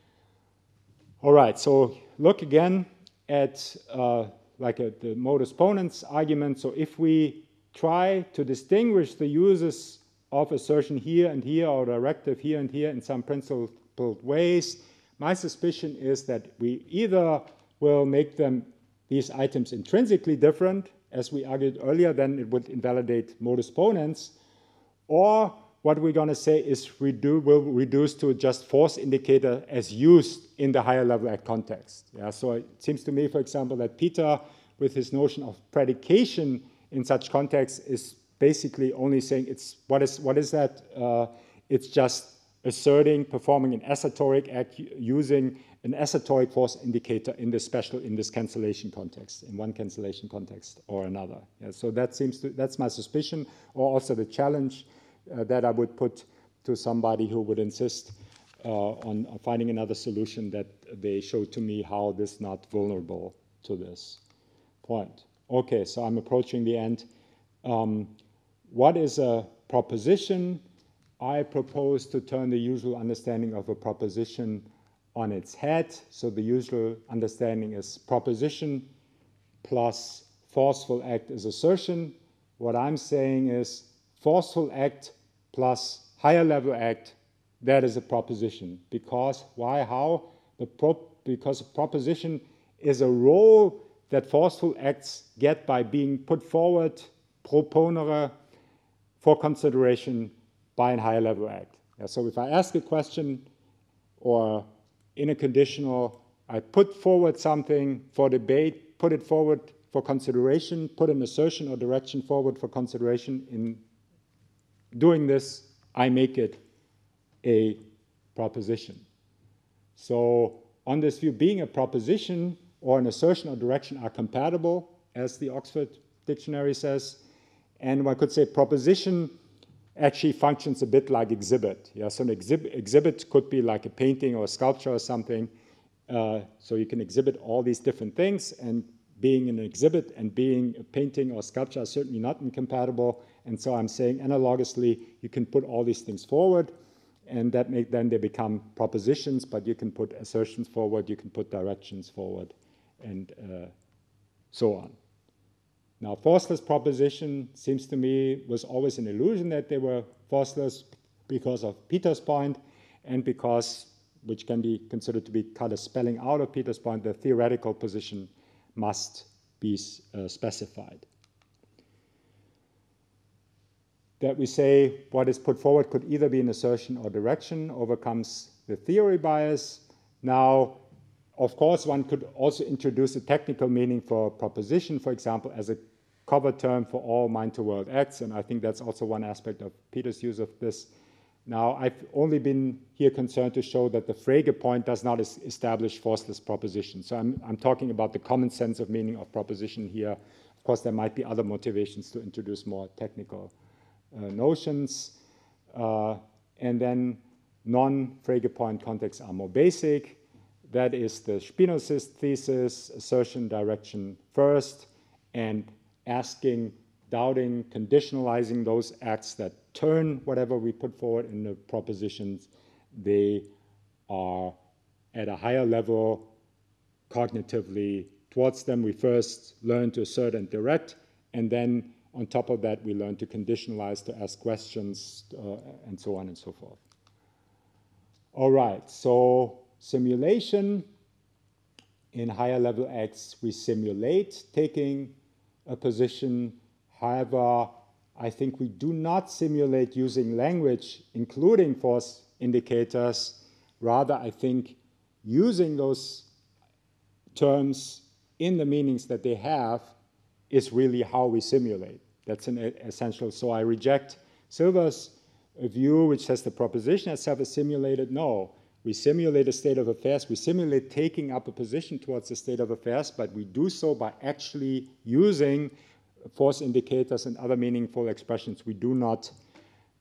All right, so look again at uh, like a, the modus ponens argument. So if we try to distinguish the uses of assertion here and here or directive here and here in some principled ways, my suspicion is that we either will make them, these items, intrinsically different, as we argued earlier, then it would invalidate modus ponens, or what we're going to say is redu will reduce to just force indicator as used in the higher level act context. Yeah, so it seems to me, for example, that Peter, with his notion of predication in such context, is basically only saying it's what is what is that? Uh, it's just asserting, performing an assertoric act using an assertoric force indicator in this special in this cancellation context, in one cancellation context or another. Yeah, so that seems to that's my suspicion, or also the challenge uh, that I would put to somebody who would insist uh, on, on finding another solution, that they show to me how this is not vulnerable to this point. Okay, so I'm approaching the end. Um, what is a proposition? I propose to turn the usual understanding of a proposition on its head. So the usual understanding is proposition plus forceful act is assertion. What I'm saying is forceful act plus higher level act, that is a proposition. Because, why, how? The pro because a proposition is a role that forceful acts get by being put forward, proponere, for consideration by a higher level act. Yeah, so if I ask a question or in a conditional, I put forward something for debate, put it forward for consideration, put an assertion or direction forward for consideration. In doing this, I make it a proposition. So on this view, being a proposition or an assertion or direction are compatible, as the Oxford Dictionary says. And one could say proposition actually functions a bit like exhibit. Yeah, so an exhibit, exhibit could be like a painting or a sculpture or something. Uh, so you can exhibit all these different things, and being an exhibit and being a painting or sculpture are certainly not incompatible. And so I'm saying analogously, you can put all these things forward, and that make then they become propositions, but you can put assertions forward, you can put directions forward, and uh, so on. Now, forceless proposition seems to me was always an illusion that they were forceless because of Peter's point, and because, which can be considered to be kind of spelling out of Peter's point, the theoretical position must be uh, specified. That we say what is put forward could either be an assertion or direction overcomes the theory bias. Now, of course, one could also introduce a technical meaning for proposition, for example, as a cover term for all mind-to-world acts, and I think that's also one aspect of Peter's use of this. Now, I've only been here concerned to show that the Frege point does not establish forceless proposition. So I'm, I'm talking about the common sense of meaning of proposition here. Of course, there might be other motivations to introduce more technical uh, notions. Uh, and then non-Frege point contexts are more basic. That is the Spinozist thesis, assertion, direction first, and asking, doubting, conditionalizing those acts that turn whatever we put forward in the propositions. They are at a higher level cognitively towards them. We first learn to assert and direct, and then on top of that, we learn to conditionalize, to ask questions, uh, and so on and so forth. All right, so simulation. In higher level acts, we simulate taking a position. However, I think we do not simulate using language, including force indicators. Rather, I think using those terms in the meanings that they have is really how we simulate. That's an essential. So I reject Silver's view, which says the proposition itself is simulated. No. We simulate a state of affairs. We simulate taking up a position towards the state of affairs, but we do so by actually using force indicators and other meaningful expressions. We do not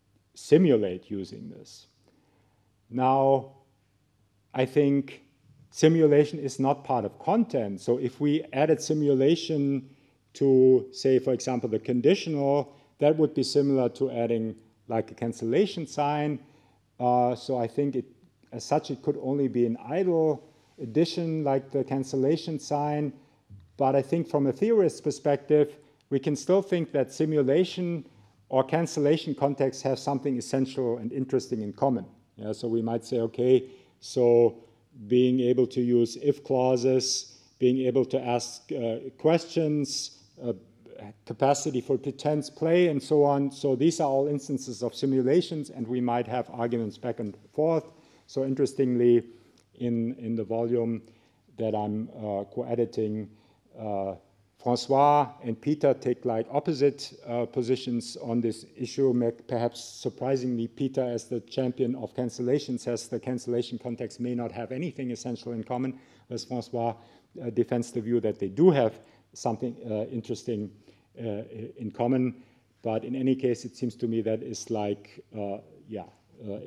simulate using this. Now, I think simulation is not part of content. So if we added simulation to, say, for example, the conditional, that would be similar to adding like a cancellation sign. Uh, so I think it, as such, it could only be an idle addition like the cancellation sign. But I think from a theorist's perspective, we can still think that simulation or cancellation contexts have something essential and interesting in common. Yeah, so we might say, okay, so being able to use if clauses, being able to ask uh, questions, uh, capacity for pretense play, and so on. So these are all instances of simulations, and we might have arguments back and forth. So interestingly, in, in the volume that I'm uh, co-editing, uh, Francois and Peter take like opposite uh, positions on this issue. Perhaps surprisingly, Peter, as the champion of cancellation, says the cancellation context may not have anything essential in common, whereas Francois uh, defends the view that they do have something uh, interesting uh, in common. But in any case, it seems to me that is like, uh, yeah, uh,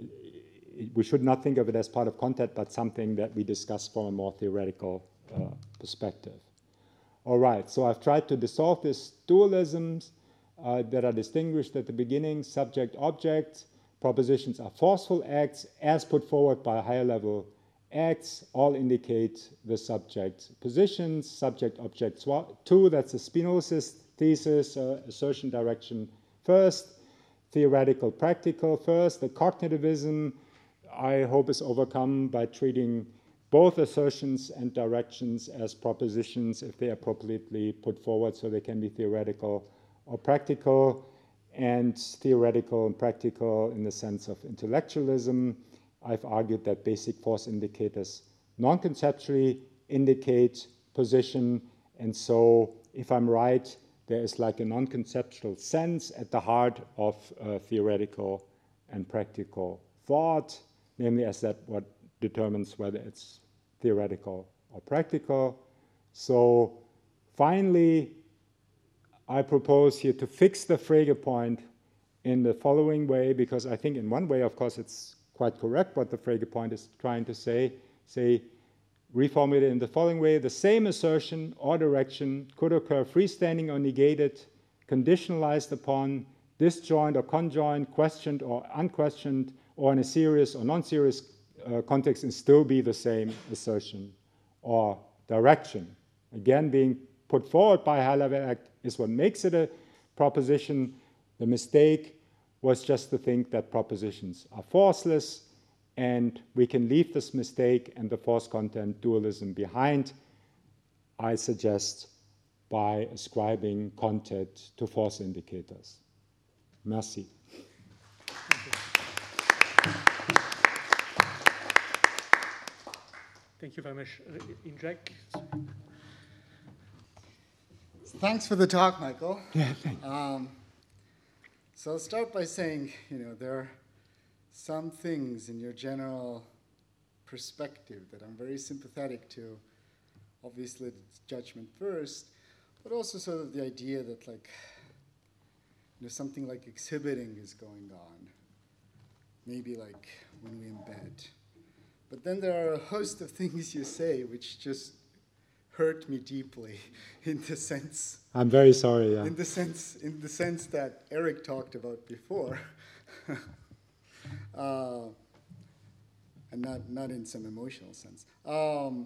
we should not think of it as part of content, but something that we discuss from a more theoretical uh, perspective. All right, so I've tried to dissolve these dualisms uh, that are distinguished at the beginning, subject-object. Propositions are forceful acts as put forward by higher-level acts. All indicate the subject positions. Subject-object two, that's a Spinozist thesis, uh, assertion direction first, theoretical practical first. The cognitivism, I hope, is overcome by treating both assertions and directions as propositions if they are appropriately put forward, so they can be theoretical or practical, and theoretical and practical in the sense of intellectualism. I've argued that basic force indicators non-conceptually indicate position, and so if I'm right, there is like a non-conceptual sense at the heart of uh, theoretical and practical thought, namely as that what determines whether it's theoretical or practical. So finally, I propose here to fix the Frege point in the following way, because I think in one way, of course, it's quite correct what the Frege point is trying to say. Say, reformulate it in the following way: the same assertion or direction could occur freestanding or negated, conditionalized upon, disjoint or conjoined, questioned or unquestioned, or in a serious or non-serious uh, context, and still be the same assertion or direction. Again, being put forward by a high-level act is what makes it a proposition. The mistake was just to think that propositions are forceless, and we can leave this mistake and the force content dualism behind, I suggest, by ascribing content to force indicators. Merci. Thank you very much. Inject. Thanks for the talk, Michael. Yeah, thank you. Um, so I'll start by saying, you know, there are some things in your general perspective that I'm very sympathetic to. Obviously, it's judgment first, but also sort of the idea that, like, you know, something like exhibiting is going on. Maybe like when we embed. But then there are a host of things you say which just hurt me deeply in the sense. I'm very sorry. Yeah. In the sense, in the sense that Eric talked about before, uh, and not not in some emotional sense. Um,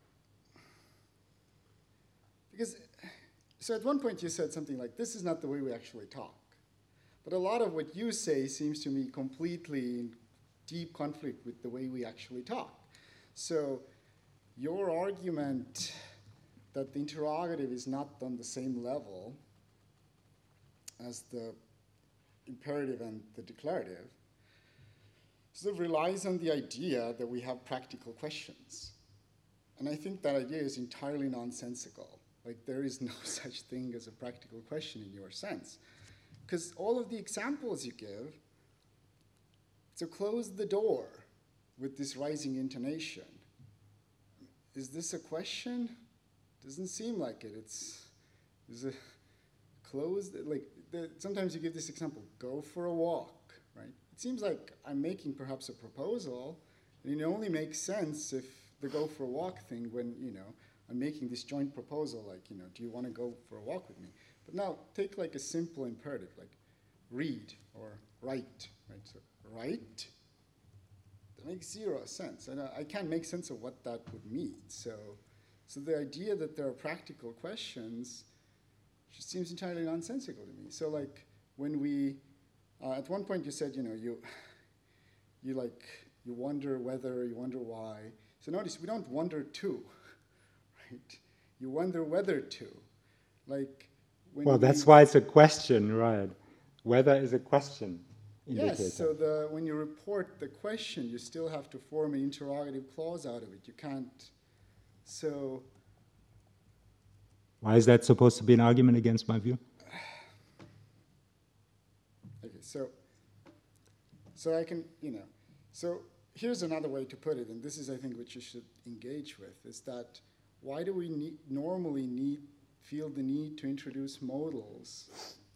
because, so at one point you said something like, "This is not the way we actually talk," but a lot of what you say seems to me completely in deep conflict with the way we actually talk. So your argument that the interrogative is not on the same level as the imperative and the declarative sort of relies on the idea that we have practical questions. And I think that idea is entirely nonsensical. Like, there is no such thing as a practical question in your sense. Because all of the examples you give, so close the door with this rising intonation. Is this a question? Doesn't seem like it. It's, is it closed? Like, the, sometimes you give this example, go for a walk, right? It seems like I'm making perhaps a proposal, and it only makes sense if the go for a walk thing when, you know, I'm making this joint proposal, like, you know, do you want to go for a walk with me? But now take like a simple imperative, like read or write, right? So write, that makes zero sense. And I, I can't make sense of what that would mean. So, so the idea that there are practical questions just seems entirely nonsensical to me. So like when we, uh, at one point you said, you know, you, you like, you wonder whether, you wonder why. So notice we don't wonder to, right? You wonder whether to. Like when Well, we, that's why it's a question, right? Whether is a question indicator. Yes, so the, when you report the question, you still have to form an interrogative clause out of it. You can't, so. Why is that supposed to be an argument against my view? Okay, so, so I can, you know, so here's another way to put it, and this is, I think, what you should engage with, is that why do we need, normally need, feel the need to introduce modals,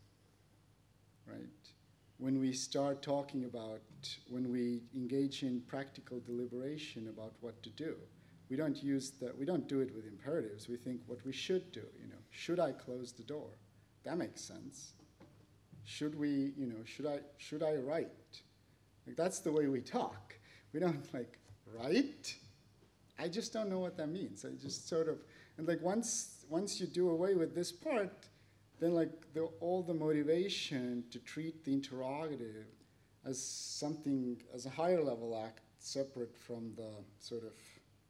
right? When we start talking about, when we engage in practical deliberation about what to do, we don't use that, we don't do it with imperatives. We think what we should do, you know, should I close the door? That makes sense. Should we, you know, should I, should I write? Like, that's the way we talk. We don't like, write? I just don't know what that means. I just sort of, and like once, once you do away with this part, then like the, all the motivation to treat the interrogative as something, as a higher level act separate from the sort of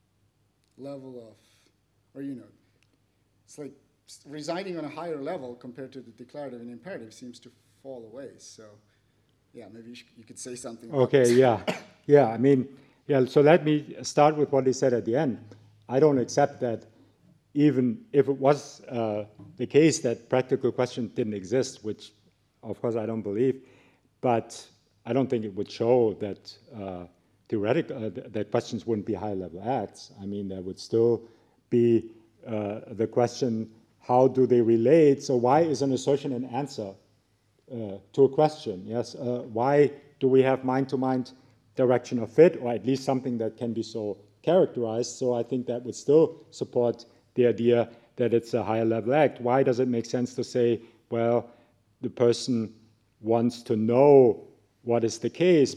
level of, or you know, it's like residing on a higher level compared to the declarative and imperative seems to fall away. So yeah, maybe you, sh you could say something about Okay, this. yeah. Yeah, I mean, yeah, so let me start with what he said at the end. I don't accept that even if it was uh, the case that practical questions didn't exist, which of course I don't believe, but I don't think it would show that uh, theoretical, uh, th that questions wouldn't be high-level acts. I mean, there would still be uh, the question, how do they relate? So why is an assertion an answer uh, to a question? Yes, uh, why do we have mind-to-mind direction of fit, or at least something that can be so characterized? So I think that would still support the idea that it's a higher level act. Why does it make sense to say, well, the person wants to know what is the case,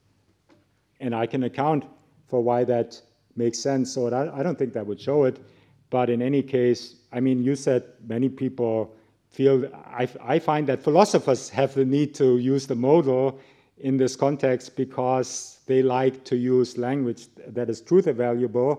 and I can account for why that makes sense? So I, I don't think that would show it. But in any case, I mean, you said many people feel, I, I find that philosophers have the need to use the modal in this context because they like to use language that is truth evaluable.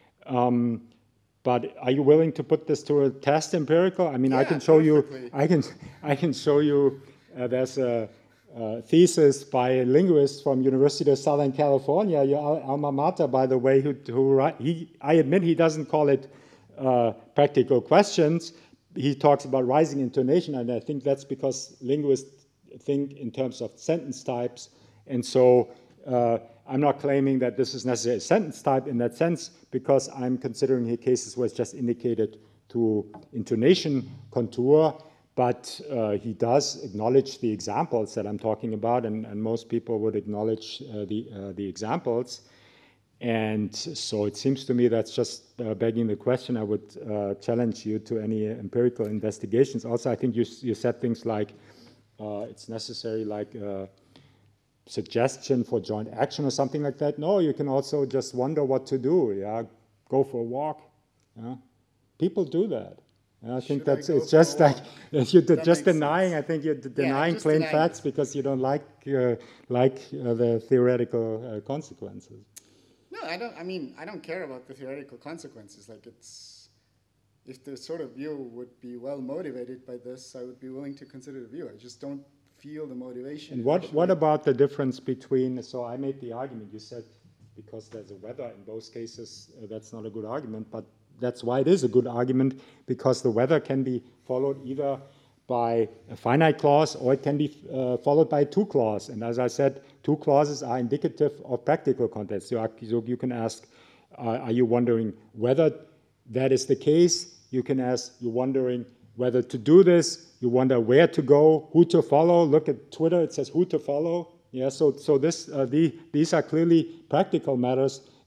Um, But are you willing to put this to a test, empirical? I mean, Yeah, I can show perfectly. you. I can. I can show you. Uh, there's a, a thesis by a linguist from University of Southern California, your al alma mater, by the way. Who, who he? I admit he doesn't call it uh, practical questions. He talks about rising intonation, and I think that's because linguists think in terms of sentence types, and so. Uh, I'm not claiming that this is necessarily a sentence type in that sense, because I'm considering here cases where it's just indicated to intonation contour, but uh, he does acknowledge the examples that I'm talking about, and, and most people would acknowledge uh, the, uh, the examples. And so it seems to me that's just uh, begging the question. I would uh, challenge you to any empirical investigations. Also, I think you, you said things like uh, it's necessary, like uh, suggestion for joint action or something like that. No, you can also just wonder what to do. Yeah, go for a walk. Yeah, people do that. And I think Should I that's go it's for a just like walk? you're That just makes denying. sense. I think you're Yeah, I'm denying just plain denying facts it. because you don't like uh, like uh, the theoretical uh, consequences. No, I don't, I mean, I don't care about the theoretical consequences. Like it's, if the sort of view would be well motivated by this, I would be willing to consider the view. I just don't feel the motivation. And what, actually. what about the difference between, so I made the argument, you said because there's a weather in both cases, uh, that's not a good argument, but that's why it is a good argument, because the weather can be followed either by a finite clause or it can be uh, followed by a two clause. And as I said, two clauses are indicative of practical context. So, so you can ask, uh, are you wondering whether that is the case? You can ask, you're wondering whether to do this, you wonder where to go, who to follow. Look at Twitter, it says who to follow. Yeah, so, so this, uh, the, these are clearly practical matters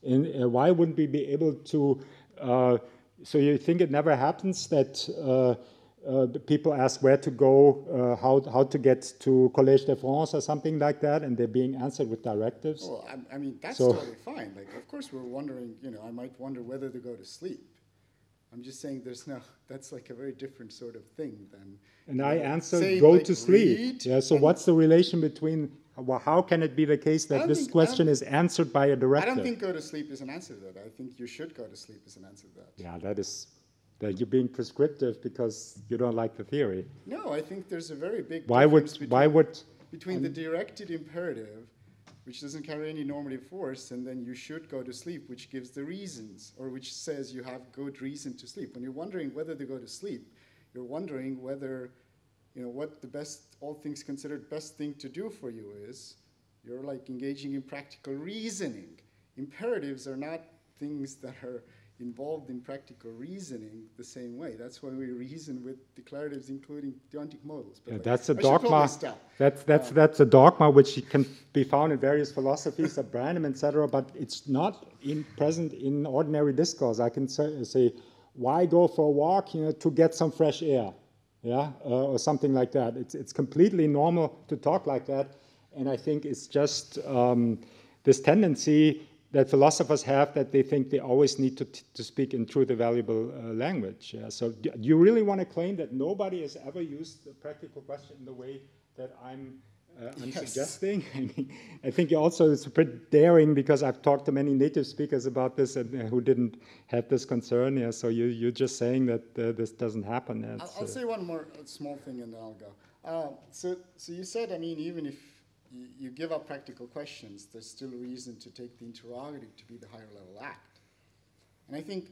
And uh, why wouldn't we be able to, uh, so you think it never happens that uh, uh, the people ask where to go, uh, how, how to get to Collège de France or something like that, and they're being answered with directives? Well, I, I mean, that's So- totally fine. Like, of course, we're wondering, you know, I might wonder whether to go to sleep. I'm just saying there's no, that's like a very different sort of thing than. And you I know, answered, saying, go like, to sleep. read Yeah, so and- what's the relation between, well, how can it be the case I that don't this think- I question don't- is answered by a I directive? don't think go to sleep is an answer to that. I think you should go to sleep is an answer to that. Yeah, that is, that you're being prescriptive because you don't like the theory. No, I think there's a very big Why would, difference why between, would, between the directed imperative, which doesn't carry any normative force, and then you should go to sleep, which gives the reasons, or which says you have good reason to sleep. When you're wondering whether to go to sleep, you're wondering whether, you know, what the best, all things considered, best thing to do for you is. You're like engaging in practical reasoning. Imperatives are not things that are involved in practical reasoning the same way. That's why we reason with declaratives, including deontic modals. But yeah, like, that's a I should probably dogma. stop. That's, that's, Um, that's a dogma which can be found in various philosophies of Branham, et cetera, but it's not in, present in ordinary discourse. I can say, say, why go for a walk, you know, to get some fresh air, yeah, uh, or something like that. It's, it's completely normal to talk like that, and I think it's just um, this tendency that philosophers have that they think they always need to, t to speak in truly valuable uh, language. Yeah? So do you really want to claim that nobody has ever used the practical question in the way that I'm, uh, I'm Yes. suggesting? I mean, I think also it's a bit daring because I've talked to many native speakers about this and uh, who didn't have this concern. Yeah? So you, you're just saying that uh, this doesn't happen. I'll, It's, I'll uh, say one more uh, small thing and then I'll go. Uh, so, so you said, I mean, even if you, you give up practical questions, there's still a reason to take the interrogative to be the higher level act. And I think,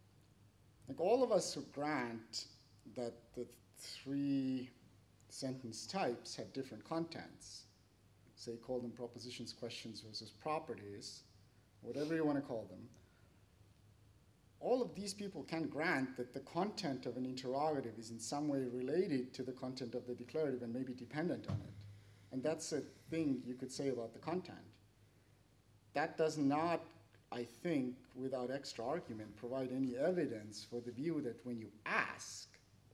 like all of us who grant that the three sentence types have different contents, say call them propositions, questions versus properties, whatever you want to call them, all of these people can grant that the content of an interrogative is in some way related to the content of the declarative and maybe dependent on it. And that's a thing you could say about the content. That does not, I think, without extra argument, provide any evidence for the view that when you ask,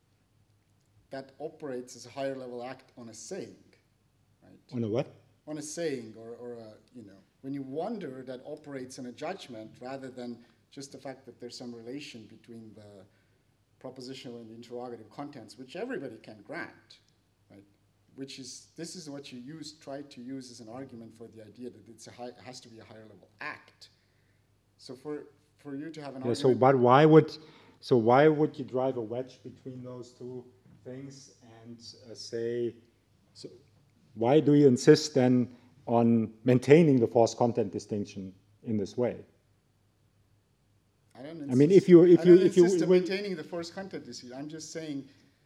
that operates as a higher level act on a saying, right? on a what? On a saying or, or a, you know, when you wonder, that operates on a judgment rather than just the fact that there's some relation between the propositional and the interrogative contents, which everybody can grant, right? Which is, this is what you use, try to use as an argument for the idea that it's a high, it has to be a higher level act. So for, for you to have an Yeah, so argument. but why would, so why would you drive a wedge between those two things and uh, say, so why do you insist then on maintaining the force content distinction in this way? I don't insist, I mean, if you- if I you- don't if you- insist on when- maintaining the force content issue. I'm just saying,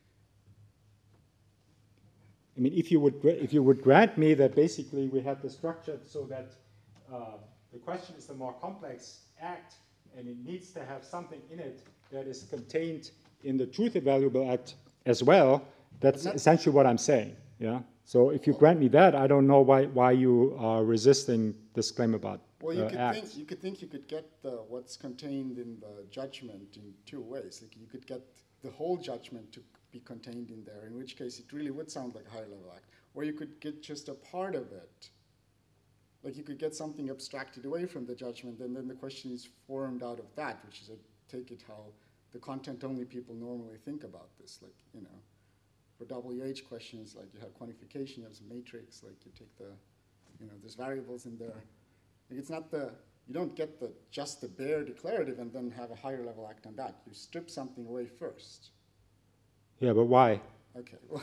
I mean, if you would gra- if you would grant me that basically we have the structure so that uh, the question is the more complex act and it needs to have something in it that is contained in the truth evaluable act as well, that's not- essentially what I'm saying. Yeah. So if you grant me that, I don't know why why you are resisting this claim about well, you uh, could acts. think you could think you could get the, what's contained in the judgment in two ways. Like you could get the whole judgment to be contained in there, in which case it really would sound like a higher level act. Or you could get just a part of it. Like you could get something abstracted away from the judgment, and then the question is formed out of that, which is, I take it how the content-only people normally think about this. Like, you know, for W H questions, like you have quantification, you have some matrix, like you take the, you know, there's variables in there. Like it's not the, you don't get the just the bare declarative and then have a higher level act on that. You strip something away first. Yeah, but why? Okay, well,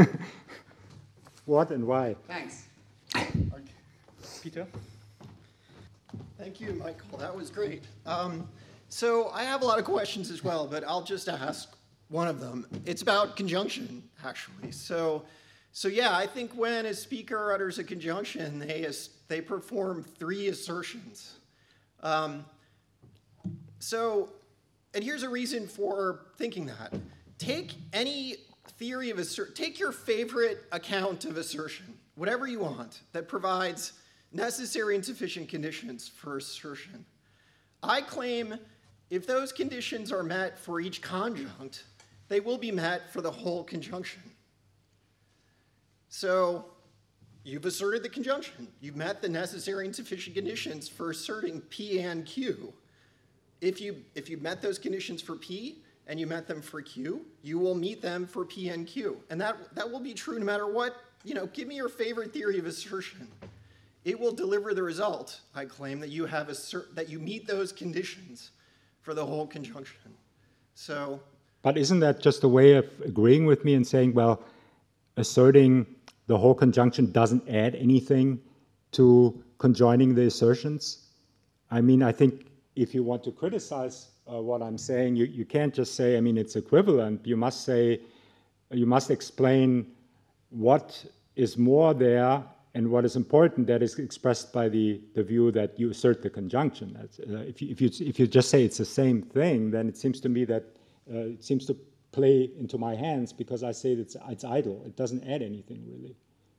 What and why? thanks. Okay. Peter? Thank you, Michael. That was great. Um, so I have a lot of questions as well, but I'll just ask one of them. It's about conjunction, actually. So, so yeah, I think when a speaker utters a conjunction, they, as, they perform three assertions. Um, so, and here's a reason for thinking that. Take any theory of assert, take your favorite account of assertion, whatever you want, that provides necessary and sufficient conditions for assertion. I claim if those conditions are met for each conjunct, they will be met for the whole conjunction. So you've asserted the conjunction. You've met the necessary and sufficient conditions for asserting P and Q. If you, if you met those conditions for P and you met them for Q, you will meet them for P and Q. And that, that will be true no matter what. You know, give me your favorite theory of assertion. It will deliver the result, I claim, that you have assert, that you meet those conditions for the whole conjunction. So, but isn't that just a way of agreeing with me and saying, well, asserting the whole conjunction doesn't add anything to conjoining the assertions? I mean, I think if you want to criticize uh, what I'm saying, you, you can't just say, I mean, it's equivalent. You must say, you must explain what is more there and what is important that is expressed by the, the view that you assert the conjunction. Uh, if, you, if, you, if you just say it's the same thing, then it seems to me that uh, it seems to play into my hands because I say it's, it's idle. It doesn't add anything, really.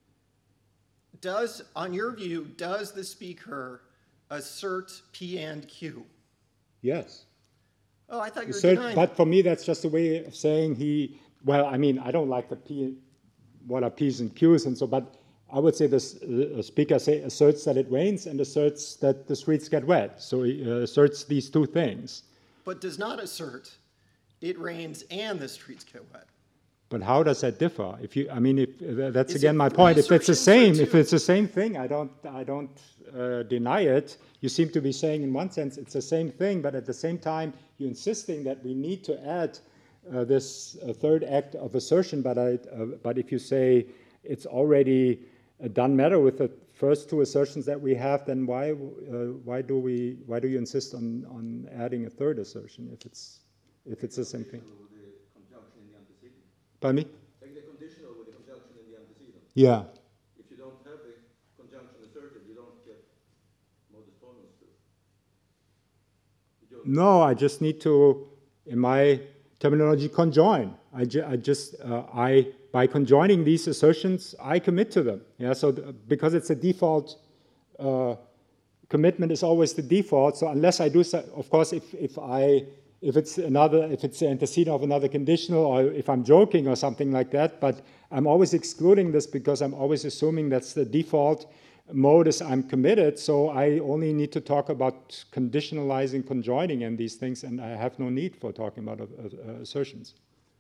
Does, on your view, does the speaker assert P and Q? Yes. Oh, I thought you were Assert, denying but it. for me, that's just a way of saying he, well, I mean, I don't like the P, what are P's and Q's and so, but I would say this uh, speaker say, asserts that it rains and asserts that the streets get wet. So he uh, asserts these two things. But does not assert it rains and the streets get wet. But how does that differ? If you, I mean, if uh, that's Is again it my three point. If it's the assertions or same, two? if it's the same thing, I don't, I don't uh, deny it. You seem to be saying, in one sense, it's the same thing, but at the same time, you're insisting that we need to add uh, this uh, third act of assertion. But I, uh, but if you say it's already a done matter with the first two assertions that we have, then why, uh, why do we, why do you insist on on adding a third assertion if it's, if it's the same thing? Pardon me? Take the conditional with the conjunction in the antecedent. Yeah. If you don't have the conjunction asserted, you don't get modus ponens to. You don't No, I just need to, in my terminology, conjoin. I, ju I just, uh, I, by conjoining these assertions, I commit to them. Yeah, so th because it's a default, uh, commitment is always the default. So unless I do, so, of course, if, if I, if it's another, if it's the antecedent of another conditional, or if I'm joking or something like that, but I'm always excluding this because I'm always assuming that's the default mode is I'm committed, so I only need to talk about conditionalizing, conjoining and these things, and I have no need for talking about uh, uh, assertions.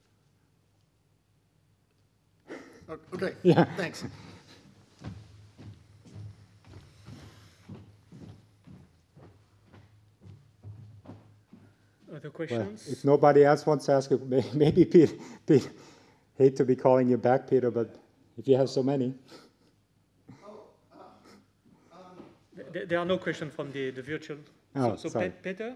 Okay, Yeah. thanks. Other Well, questions? if nobody else wants to ask, it, may- maybe Pete, Pete, hate to be calling you back, Peter, but if you have so many. Th- There are no questions from the, the virtual. Oh, so so sorry. Pe- Peter?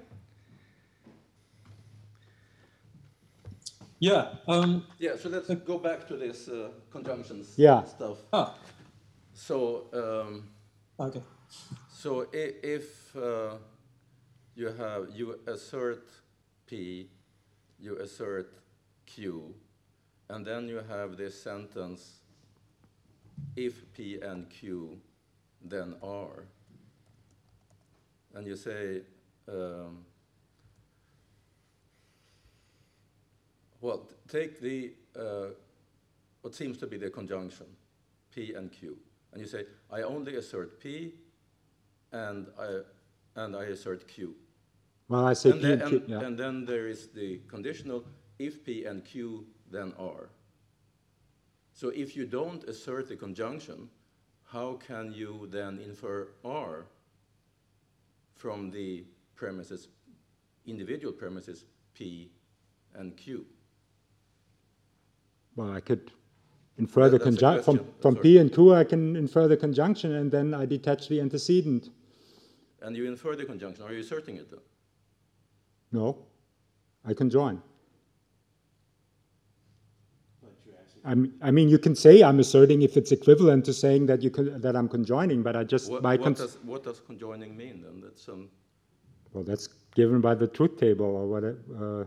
Yeah. Um, Yeah, so let's go back to this uh, conjunctions Yeah. stuff. ah, So, um, okay. so i if uh, you have, you assert P, you assert Q, and then you have this sentence, if P and Q, then R. And you say, um, well, t- take the, uh, what seems to be the conjunction, P and Q. And you say, I only assert P and I, and I assert Q. Well, I say And, P then, and Q, and, yeah. and then there is the conditional, if P and Q, then R. So if you don't assert the conjunction, how can you then infer R from the premises, individual premises P and Q? Well, I could infer the That- that's a conjunction from, question, from sorry. P and Q. I can infer the conjunction, and then I detach the antecedent. And you infer the conjunction. Are you asserting it then? No, I conjoin. I'm, I mean, you can say I'm asserting if it's equivalent to saying that you can, that I'm conjoining, but I just What, by what, cons does, what does conjoining mean then? That's um, well, that's given by the truth table or whatever. Uh,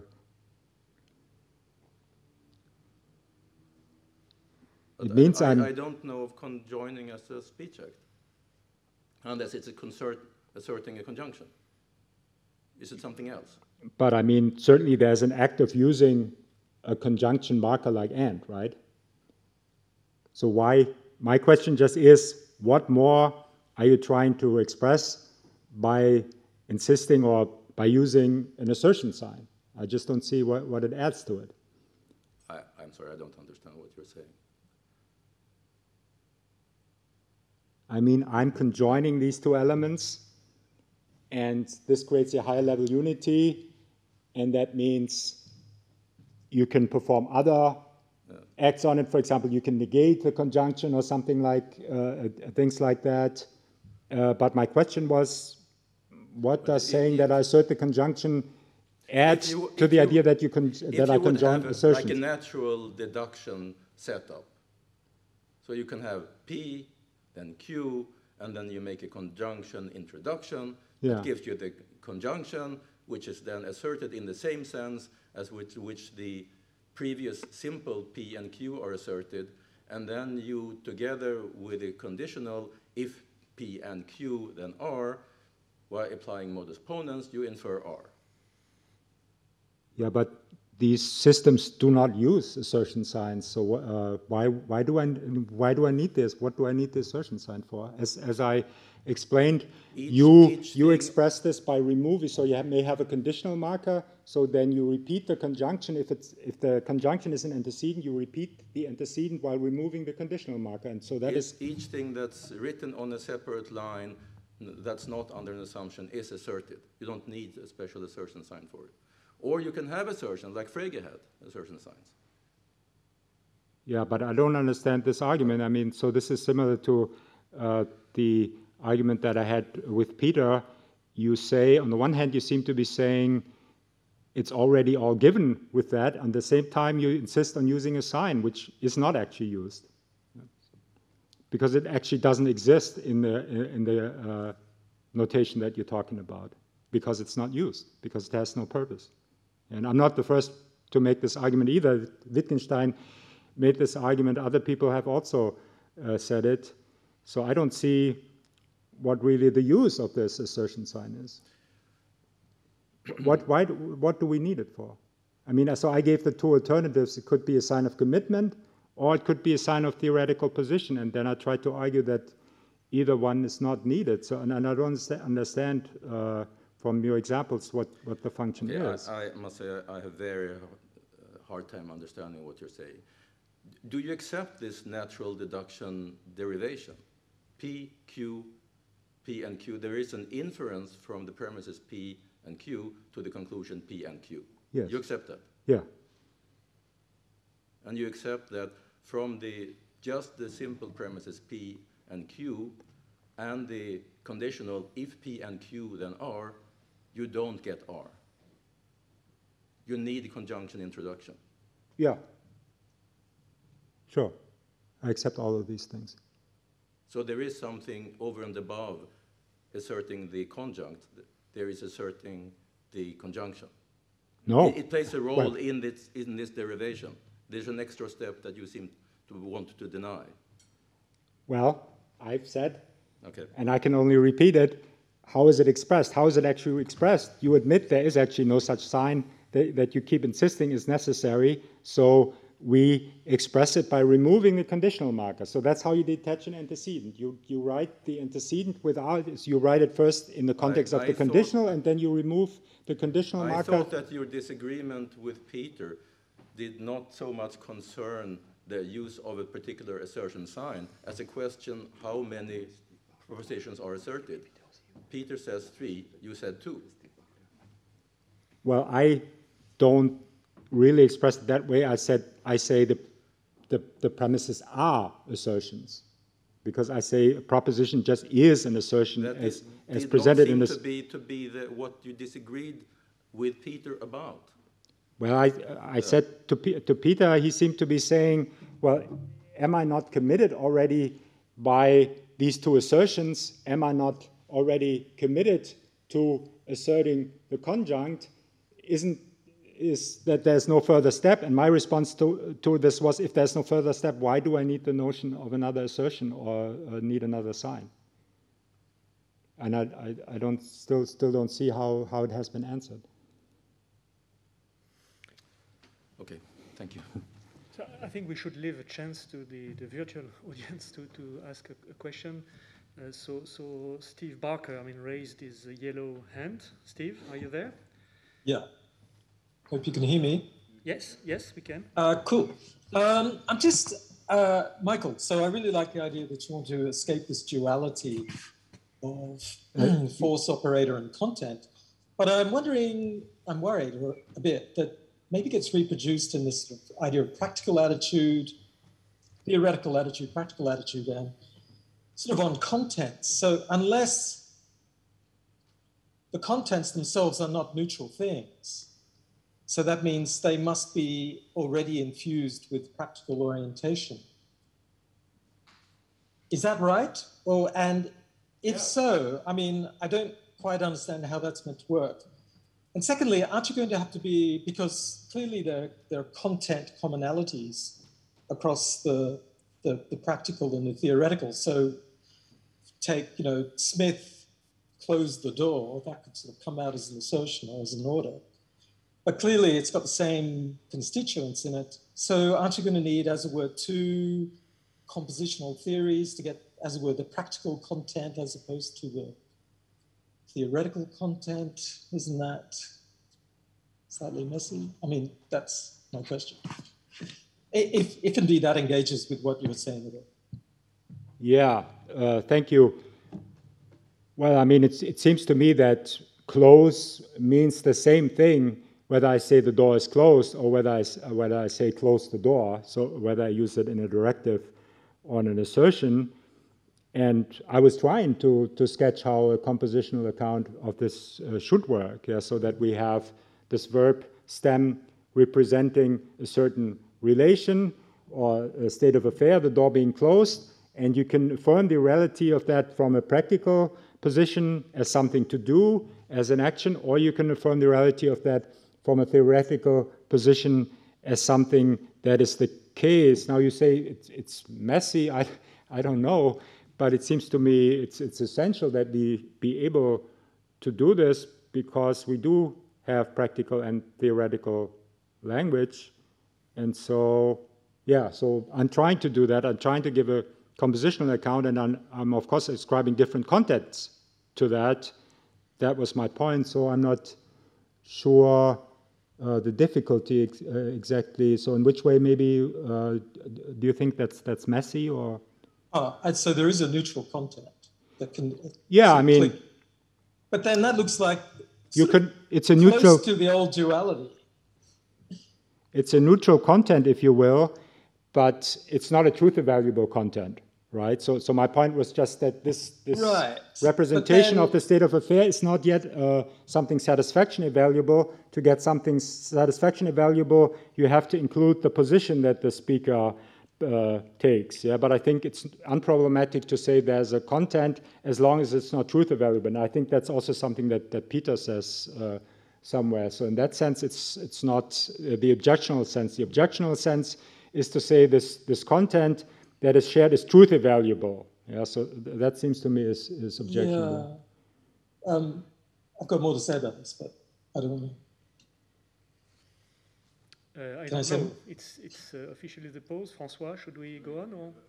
but It means I, I'm- I don't know of conjoining as a speech act, unless it's a concert, asserting a conjunction. Is it something else? But I mean, certainly there's an act of using a conjunction marker like and, right? So why, my question just is, what more are you trying to express by insisting or by using an assertion sign? I just don't see what, what it adds to it. I, I'm sorry, I don't understand what you're saying. I mean, I'm conjoining these two elements, and this creates a higher level unity, and that means you can perform other yeah. acts on it. For example, you can negate the conjunction or something like, uh, things like that. Uh, but my question was, what does if, saying if, that I assert the conjunction add you, to the you, idea that you can that I conjoin assertions? Like a natural deduction setup. So you can have P, then Q, and then you make a conjunction introduction yeah. that gives you the conjunction, which is then asserted in the same sense as which, which the previous simple P and Q are asserted, and then you, together with a conditional, if P and Q then R, while applying modus ponens, you infer R. Yeah, but these systems do not use assertion signs. So uh, why why do I why do I need this? What do I need the assertion sign for? As as I explained, each, you each you express this by removing. So you have, may have a conditional marker. So then you repeat the conjunction. If it's if the conjunction is an antecedent, you repeat the antecedent while removing the conditional marker. And so that each, is each thing that's written on a separate line that's not under an assumption is asserted. You don't need a special assertion sign for it. Or you can have assertions, like Frege had, assertion signs. Yeah, but I don't understand this argument. I mean, so this is similar to uh, the argument that I had with Peter. You say, on the one hand, you seem to be saying it's already all given with that. At the same time, you insist on using a sign, which is not actually used. Because it actually doesn't exist in the, in the uh, notation that you're talking about. Because it's not used, because it has no purpose. And I'm not the first to make this argument either. Wittgenstein made this argument. Other people have also uh, said it. So I don't see what really the use of this assertion sign is. What, why, what do we need it for? I mean, so I gave the two alternatives. It could be a sign of commitment, or it could be a sign of theoretical position. And then I tried to argue that either one is not needed. So, and, and I don't understand uh, from your examples what, what the function okay, is. I, I must say I have a very hard time understanding what you're saying. Do you accept this natural deduction derivation? P, Q, P and Q. There is an inference from the premises P and Q to the conclusion P and Q. Yes. You accept that? Yeah. And you accept that from the just the simple premises P and Q and the conditional if P and Q then R, you don't get R. You need conjunction introduction. Yeah. Sure. I accept all of these things. So there is something over and above asserting the conjunct. There is asserting the conjunction. No. It, it plays a role well, in this, in this derivation. There's an extra step that you seem to want to deny. Well, I've said, okay. and I can only repeat it, how is it expressed? How is it actually expressed? You admit there is actually no such sign that, that you keep insisting is necessary, so we express it by removing the conditional marker. So that's how you detach an antecedent. You, you write the antecedent without, you write it first in the context I, of I the conditional, and then you remove the conditional I marker. I thought that your disagreement with Peter did not so much concern the use of a particular assertion sign as a question how many propositions are asserted. Peter says three, you said two. Well, I don't really express it that way. I said, I say the, the, the premises are assertions, because I say a proposition just is an assertion that as, did, as did presented not in seem this. to be, to be the, what you disagreed with Peter about. Well, I, I yeah. said to, P, to Peter, he seemed to be saying, well, am I not committed already by these two assertions? Am I not already committed to asserting the conjunct? Isn't is that there's no further step? And my response to, to this was, if there's no further step, why do I need the notion of another assertion or uh, need another sign? And I, I, I don't still still don't see how, how it has been answered. Okay, thank you. So I think we should leave a chance to the, the virtual audience to, to ask a, a question. Uh, so, so Steve Barker, I mean, raised his uh, yellow hand. Steve, are you there? Yeah. Hope you can hear me. Yes, yes, we can. Uh, cool. Um, I'm just, uh, Michael, so I really like the idea that you want to escape this duality of force operator and content. But I'm wondering, I'm worried a bit that maybe gets reproduced in this sort of idea of practical attitude, theoretical attitude, practical attitude, and sort of on content. So unless the contents themselves are not neutral things, so that means they must be already infused with practical orientation. Is that right? Or, and if yeah. so, I mean, I don't quite understand how that's meant to work. And secondly, aren't you going to have to be, because clearly there, there are content commonalities across the, the, the practical and the theoretical. So take, you know, Smith closed the door, that could sort of come out as an assertion or as an order. But clearly it's got the same constituents in it. So aren't you going to need, as it were, two compositional theories to get, as it were, the practical content as opposed to the theoretical content? Isn't that slightly messy? I mean, that's my question. If, if indeed that engages with what you were saying about. Yeah, uh, thank you. Well, I mean, it's, it seems to me that close means the same thing whether I say the door is closed or whether I, whether I say close the door, so whether I use it in a directive or in an assertion. And I was trying to, to sketch how a compositional account of this uh, should work, yeah, so that we have this verb stem representing a certain relation or a state of affair, the door being closed, and you can affirm the reality of that from a practical position as something to do, as an action, or you can affirm the reality of that from a theoretical position as something that is the case. Now you say it's, it's messy, I, I don't know, but it seems to me it's, it's essential that we be able to do this because we do have practical and theoretical language. And so, yeah, so I'm trying to do that. I'm trying to give a compositional account, and I'm, I'm of course ascribing different contents to that. That was my point, so I'm not sure uh, the difficulty ex uh, exactly. So in which way maybe uh, do you think that's that's messy or? Oh, and so there is a neutral content that can. Yeah, I mean. Click. But then that looks like you could. It's a close neutral to the old duality. It's a neutral content, if you will, but it's not a truth evaluable content. Right, so so my point was just that this this right. representation then, of the state of affair is not yet uh, something satisfaction evaluable. To get something satisfaction evaluable, you have to include the position that the speaker uh, takes. Yeah, but I think it's unproblematic to say there's a content as long as it's not truth evaluable. And I think that's also something that that Peter says uh, somewhere. So in that sense, it's it's not uh, the objectional sense. The objectional sense is to say this this content that is shared is truth evaluable. Yeah, so th that seems to me is, is objectionable. Yeah. Um, I've got more to say about this, but I don't know. Uh, I Can don't I know. It's, it's uh, officially the pause. François, should we go on? Or?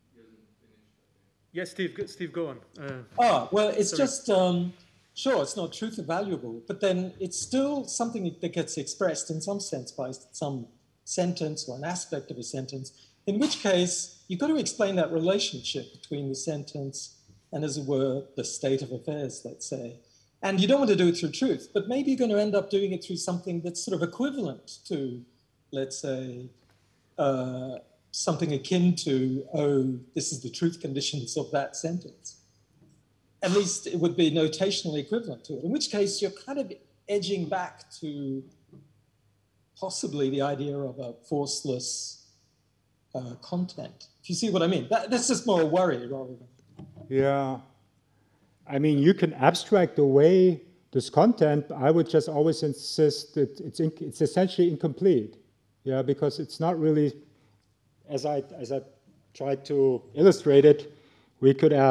Yes, Steve, go, Steve, go on. Uh, ah, well, it's sorry. just, um, sure, it's not truth evaluable, but then it's still something that gets expressed in some sense by some sentence or an aspect of a sentence, in which case, you've got to explain that relationship between the sentence and, as it were, the state of affairs, let's say. And you don't want to do it through truth, but maybe you're going to end up doing it through something that's sort of equivalent to, let's say, uh, something akin to, oh, this is the truth conditions of that sentence. At least it would be notationally equivalent to it, in which case you're kind of edging back to possibly the idea of a forceless Uh, content. If you see what I mean, that, that's just more a worry rather than. Yeah, I mean, you can abstract away this content. I would just always insist that it's in, it's essentially incomplete. Yeah, because it's not really, as I as I tried to illustrate it, we could ask,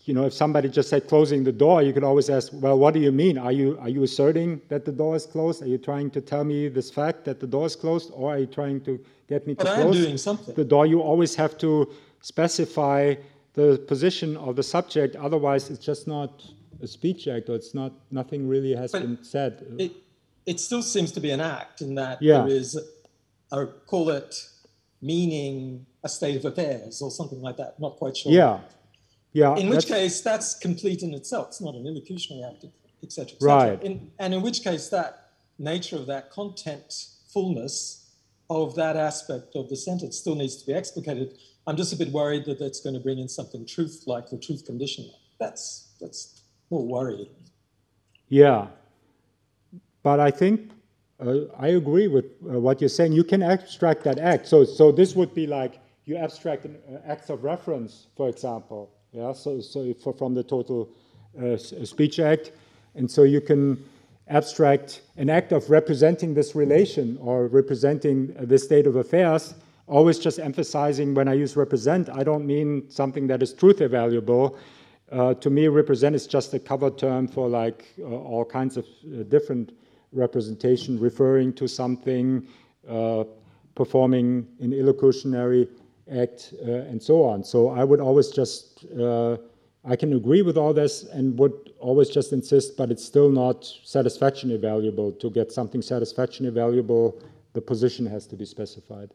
you know, if somebody just said closing the door, you could always ask, well, what do you mean? Are you, are you asserting that the door is closed? Are you trying to tell me this fact that the door is closed? Or are you trying to get me to but close I'm doing something. the door? You always have to specify the position of the subject. Otherwise, it's just not a speech act, or it's not, nothing really has but been said. It, it still seems to be an act in that Yeah. there is, a, call it meaning a state of affairs or something like that. Not quite sure. Yeah. Yeah, in which that's, case, that's complete in itself. It's not an illocutionary act, et cetera, et cetera. Right. In, and in which case, that nature of that content fullness of that aspect of the sentence still needs to be explicated. I'm just a bit worried that that's going to bring in something truth like the truth condition. That's that's more worrying. Yeah. But I think uh, I agree with uh, what you're saying. You can abstract that act. So, so this would be like you abstract an uh, acts of reference, for example. Yeah. So, so for, from the total uh, speech act, and so you can abstract an act of representing this relation or representing uh, this state of affairs. Always just emphasizing when I use represent, I don't mean something that is truth evaluable. Uh, to me, represent is just a cover term for like uh, all kinds of uh, different representation, referring to something, uh, performing an illocutionary act, uh, and so on. So I would always just, uh, I can agree with all this and would always just insist, but it's still not satisfaction evaluable. To get something satisfaction evaluable, the position has to be specified.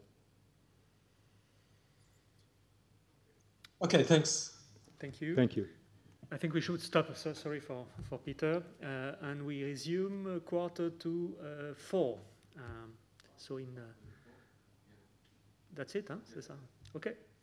Okay, thanks. Thank you. Thank you. I think we should stop. So sorry for, for Peter. Uh, and we resume uh, quarter to uh, four. Um, so in... Uh, that's it, huh? C'est ça. Okay.